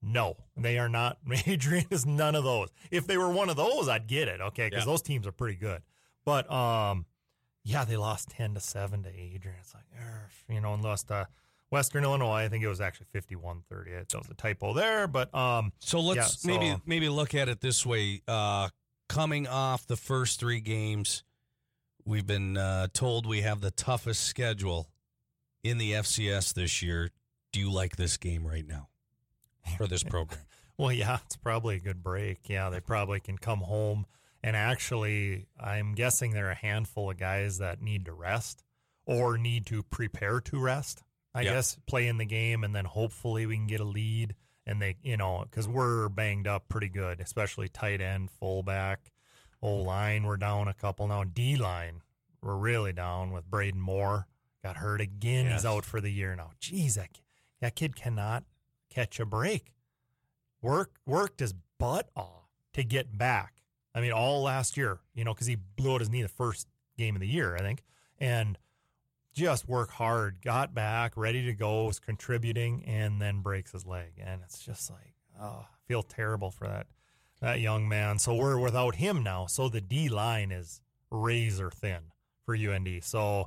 No, they are not. Adrian is none of those. If they were one of those, I'd get it, okay, because Yeah. those teams are pretty good. But, um, yeah, they lost ten to seven to Adrian. It's like, you know, and lost to Western Illinois. I think it was actually fifty-one thirty. That was a typo there, but um, So let's yeah, so- maybe maybe look at it this way. Uh, coming off the first three games, we've been uh, told we have the toughest schedule in the F C S this year. Do you like this game right now for this program? Well, yeah, it's probably a good break. Yeah, they probably can come home. And actually, I'm guessing there are a handful of guys that need to rest or need to prepare to rest, I Yeah. guess, play in the game, and then hopefully we can get a lead. And they, you know, because we're banged up pretty good, especially tight end, fullback, O-line. We're down a couple now. D-line, we're really down with Braden Moore. Got hurt again. Yes. He's out for the year now. Jeez, that, that kid cannot catch a break. Work, worked his butt off to get back. I mean, all last year, you know, because he blew out his knee the first game of the year, I think, and just worked hard, got back, ready to go, was contributing, and then breaks his leg. And it's just like, oh, I feel terrible for that that young man. So we're without him now. So the D line is razor thin for U N D. So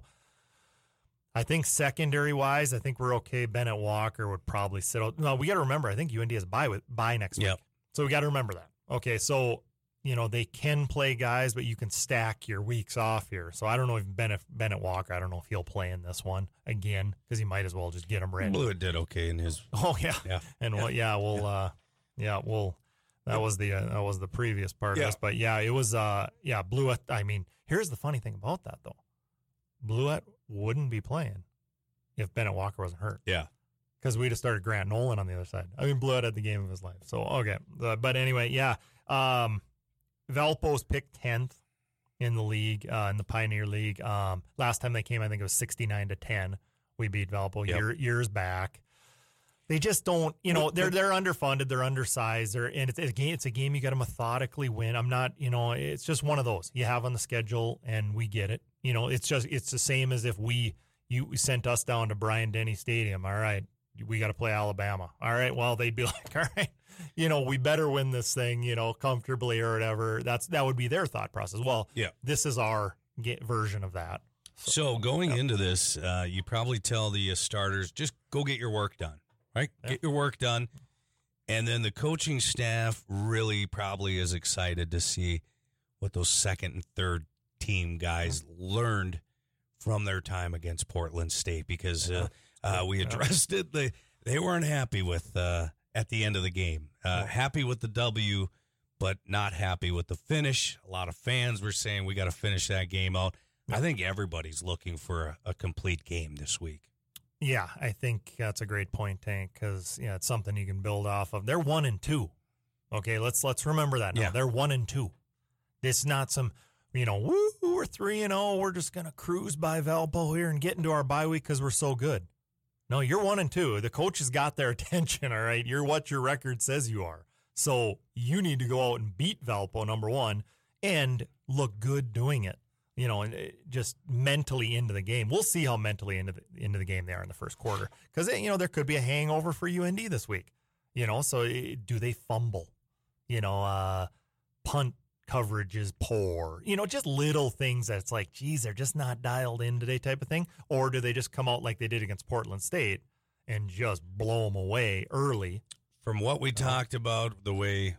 I think secondary wise, I think we're okay. Bennett Walker would probably sit out. No, we got to remember, I think U N D has a bye with bye next Yep. week. So we got to remember that. Okay, so you know, they can play guys, but you can stack your weeks off here. So I don't know if Bennett, Bennett Walker, I don't know if he'll play in this one again, because he might as well just get him ready. Blewett did okay in his. Oh yeah, Yeah. and well, yeah, we'll, yeah. uh, yeah, we'll. That was the uh, that was the previous part Yeah. of this, but yeah, it was. Uh, yeah, Blewett. I mean, here's the funny thing about that though, Blewett wouldn't be playing if Bennett Walker wasn't hurt. Yeah. Because we'd have started Grant Nolan on the other side. I mean, Blewett had the game of his life. So okay, uh, but anyway, yeah. Um, Valpo's picked tenth in the league, uh, in the Pioneer League. Um, last time they came, I think it was sixty-nine to ten. We beat Valpo Yep. year, years back. They just don't, you know, they're they're underfunded, they're undersized, they're, and it's, it's a game. It's a game you got to methodically win. I'm not, you know, it's just one of those you have on the schedule, and we get it. You know, it's just it's the same as if we you sent us down to Bryant Denny Stadium. All right, we got to play Alabama. All right, well they'd be like, all right, you know, we better win this thing, you know, comfortably or whatever. That's that would be their thought process. Well, Yeah. this is our get version of that. So going into this, uh, you probably tell the uh, starters, just go get your work done, right? Yeah. Get your work done. And then the coaching staff really probably is excited to see what those second and third team guys learned from their time against Portland State, because uh, uh, we addressed it. They, they weren't happy with uh, at the end of the game. Uh, happy with the W, but not happy with the finish. A lot of fans were saying we got to finish that game out. I think everybody's looking for a, a complete game this week. Yeah, I think that's a great point, Tank, because yeah, it's something you can build off of. They're one and two. Okay, let's let's remember that now. Yeah. They're one and two. This is not some, you know, woo, we're three and oh, we're just gonna cruise by Valpo here and get into our bye week because we're so good. No, you're one and two. The coach has got their attention. All right, you're what your record says you are. So you need to go out and beat Valpo, number one, and look good doing it. You know, and just mentally into the game. We'll see how mentally into the into the game they are in the first quarter, because you know there could be a hangover for U N D this week. You know, so it, do they fumble? You know, uh, punt coverage is poor. You know, just little things that's like, geez, they're just not dialed in today, type of thing. Or do they just come out like they did against Portland State and just blow them away early? From what we talked about, the way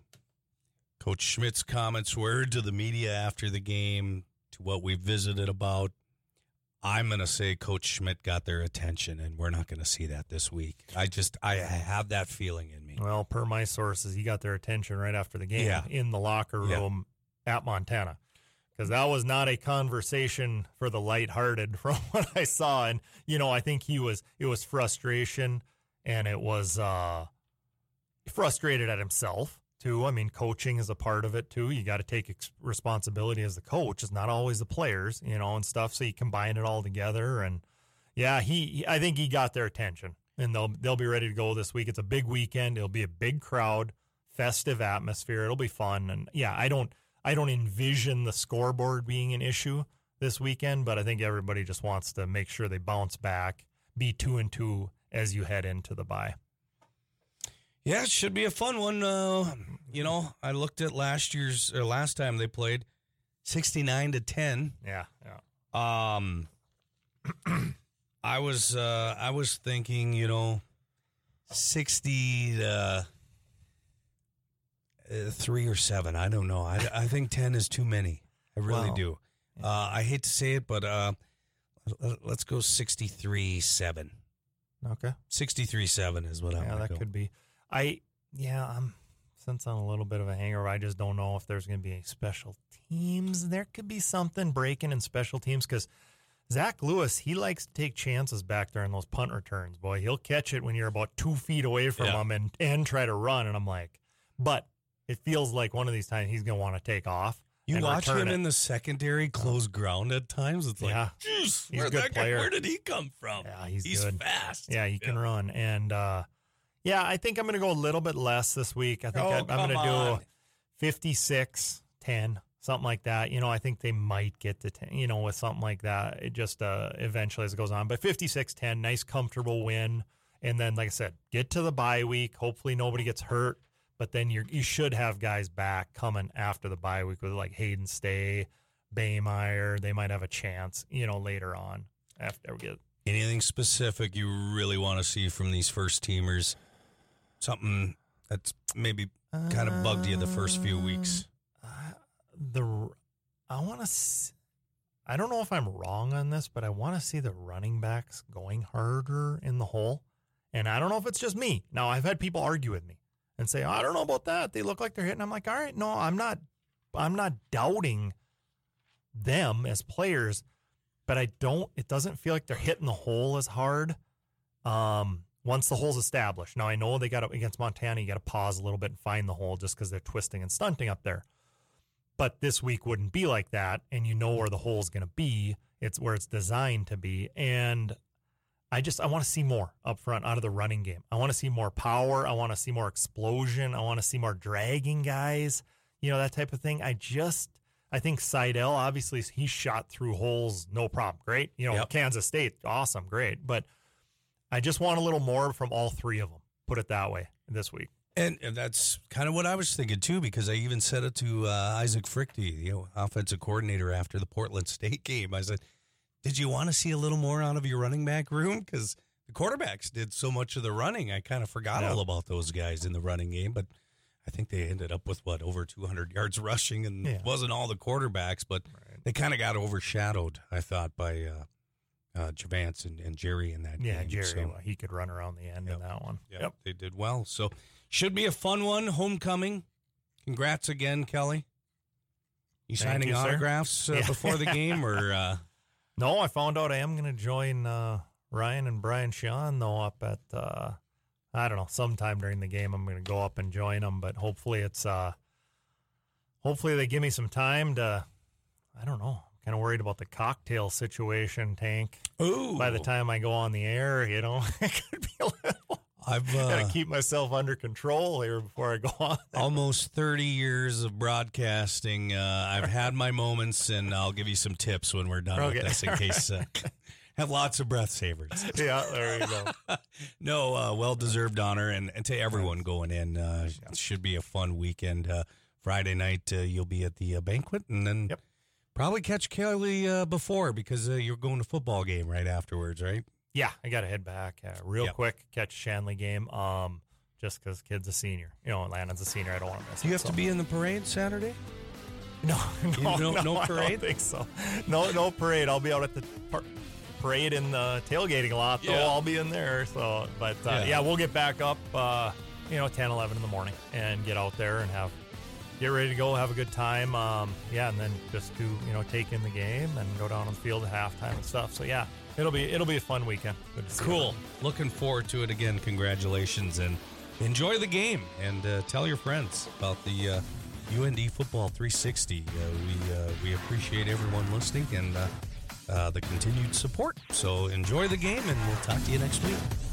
Coach Schmidt's comments were to the media after the game, to what we visited about, I'm going to say Coach Schmidt got their attention, and we're not going to see that this week. I just, I have that feeling in me. Well, per my sources, he got their attention right after the game Yeah. in the locker room at Montana, because that was not a conversation for the lighthearted from what I saw. And, you know, I think he was, it was frustration, and it was uh, frustrated at himself too. I mean, coaching is a part of it too. You got to take ex- responsibility as the coach. It's not always the players, you know, and stuff. So you combine it all together, and yeah, he, he I think he got their attention, and they'll they'll be ready to go this week. It's a big weekend. It'll be a big crowd, festive atmosphere. It'll be fun, and yeah, I don't I don't envision the scoreboard being an issue this weekend, but I think everybody just wants to make sure they bounce back, be two and two as you head into the bye. Yeah, it should be a fun one. Uh, you know, I looked at last year's or last time they played, sixty-nine to ten. Yeah, yeah. Um, I was uh, I was thinking, you know, sixty to uh, three or seven. I don't know. I, I think ten is too many. I really Wow. do. Uh, I hate to say it, but uh, let's go sixty-three seven. Okay. sixty-three seven is what I'm Yeah, going to that go. could be. I yeah, I'm since I'm a little bit of a hangover. I just don't know if there's going to be any special teams. There could be something breaking in special teams because Zach Lewis, he likes to take chances back there in those punt returns. Boy, he'll catch it when you're about two feet away from Yeah. him and and try to run. And I'm like, but it feels like one of these times he's going to want to take off. You and watch return him it. in the secondary close ground at times. It's like, Yeah. jeez, He's where, a good that guy- player. where did he come from? Yeah, he's he's good. fast. Yeah, he can run. And uh, yeah, I think I'm going to go a little bit less this week. I think Oh, I, I'm going to come on. do fifty-six ten, something like that. You know, I think they might get to ten, you know, with something like that. It just uh, eventually as it goes on. But fifty-six ten, nice, comfortable win. And then, like I said, get to the bye week. Hopefully nobody gets hurt. But then you you should have guys back coming after the bye week with like Hayden Stay, Baymeyer. They might have a chance, you know, later on after we get. Anything specific you really want to see from these first teamers? Something that's maybe kind of bugged you the first few weeks? Uh, the I want to. I don't know if I'm wrong on this, but I want to see the running backs going harder in the hole. And I don't know if it's just me. Now, I've had people argue with me and say, I don't know about that. They look like they're hitting. I'm like, all right, no, I'm not. I'm not doubting them as players, but I don't. It doesn't feel like they're hitting the hole as hard. Um. Once the hole's established. Now, I know they got to, against Montana, you got to pause a little bit and find the hole just because they're twisting and stunting up there. But this week wouldn't be like that, and you know where the hole's going to be. It's where it's designed to be. And I just, I want to see more up front out of the running game. I want to see more power. I want to see more explosion. I want to see more dragging guys, you know, that type of thing. I just, I think Seidel, obviously, he shot through holes, no problem. Great. You know, Yep. Kansas State, awesome, great. But I just want a little more from all three of them, put it that way, this week. And, and that's kind of what I was thinking, too, because I even said it to uh, Isaac Frichte, you know, offensive coordinator after the Portland State game. I said, did you want to see a little more out of your running back room? Because the quarterbacks did so much of the running. I kind of forgot Yeah. all about those guys in the running game, but I think they ended up with, what, over two hundred yards rushing, and Yeah. it wasn't all the quarterbacks, but Right. they kind of got overshadowed, I thought, by uh, uh, Javance and, and Jerry in that Yeah, game. Jerry, So- well, he could run around the end Yep. in that one. Yep, they did well. So should be a fun one. Homecoming. Congrats again, Kelly. You Thank signing you, sir. autographs uh, Yeah. before the game, or uh, No, I found out I am going to join uh, Ryan and Brian Sean, though, up at, uh, I don't know, sometime during the game. I'm going to go up and join them, but hopefully it's, uh, hopefully they give me some time to, I don't know, I'm kind of worried about the cocktail situation, Tank. ooh, By the time I go on the air, you know, it could be a little, I've got uh, to keep myself under control here before I go on. almost thirty years of broadcasting. Uh, I've had my moments, and I'll give you some tips when we're done Okay. with this in case. Uh, have lots of breath savers. Yeah, there you go. No, uh, well-deserved honor, and, and to everyone going in. Uh, it should be a fun weekend. Uh, Friday night, uh, you'll be at the uh, banquet, and then Yep. probably catch Kelly uh, before because uh, you're going to football game right afterwards, right? Yeah, I got to head back uh, real Yeah. quick, catch a Shanley game, um, just because kid's a senior. You know, Landon's a senior. I don't want to miss Do you it, have to so. be in the parade Saturday? No, no, no- no, no I parade? don't think so. No, no parade. I'll be out at the par- parade in the tailgating lot, though. Yeah. I'll be in there. So, but uh, Yeah. yeah. we'll get back up, uh, you know, ten, eleven in the morning and get out there and have get ready to go, have a good time. Um, yeah, and then just to you know take in the game and go down on the field at halftime and stuff. So yeah, it'll be it'll be a fun weekend. Good to see Cool. everyone. Looking forward to it again. Congratulations and enjoy the game and uh, tell your friends about the uh, U N D Football three sixty. Uh, we uh, we appreciate everyone listening and uh, uh, the continued support. So enjoy the game and we'll talk to you next week.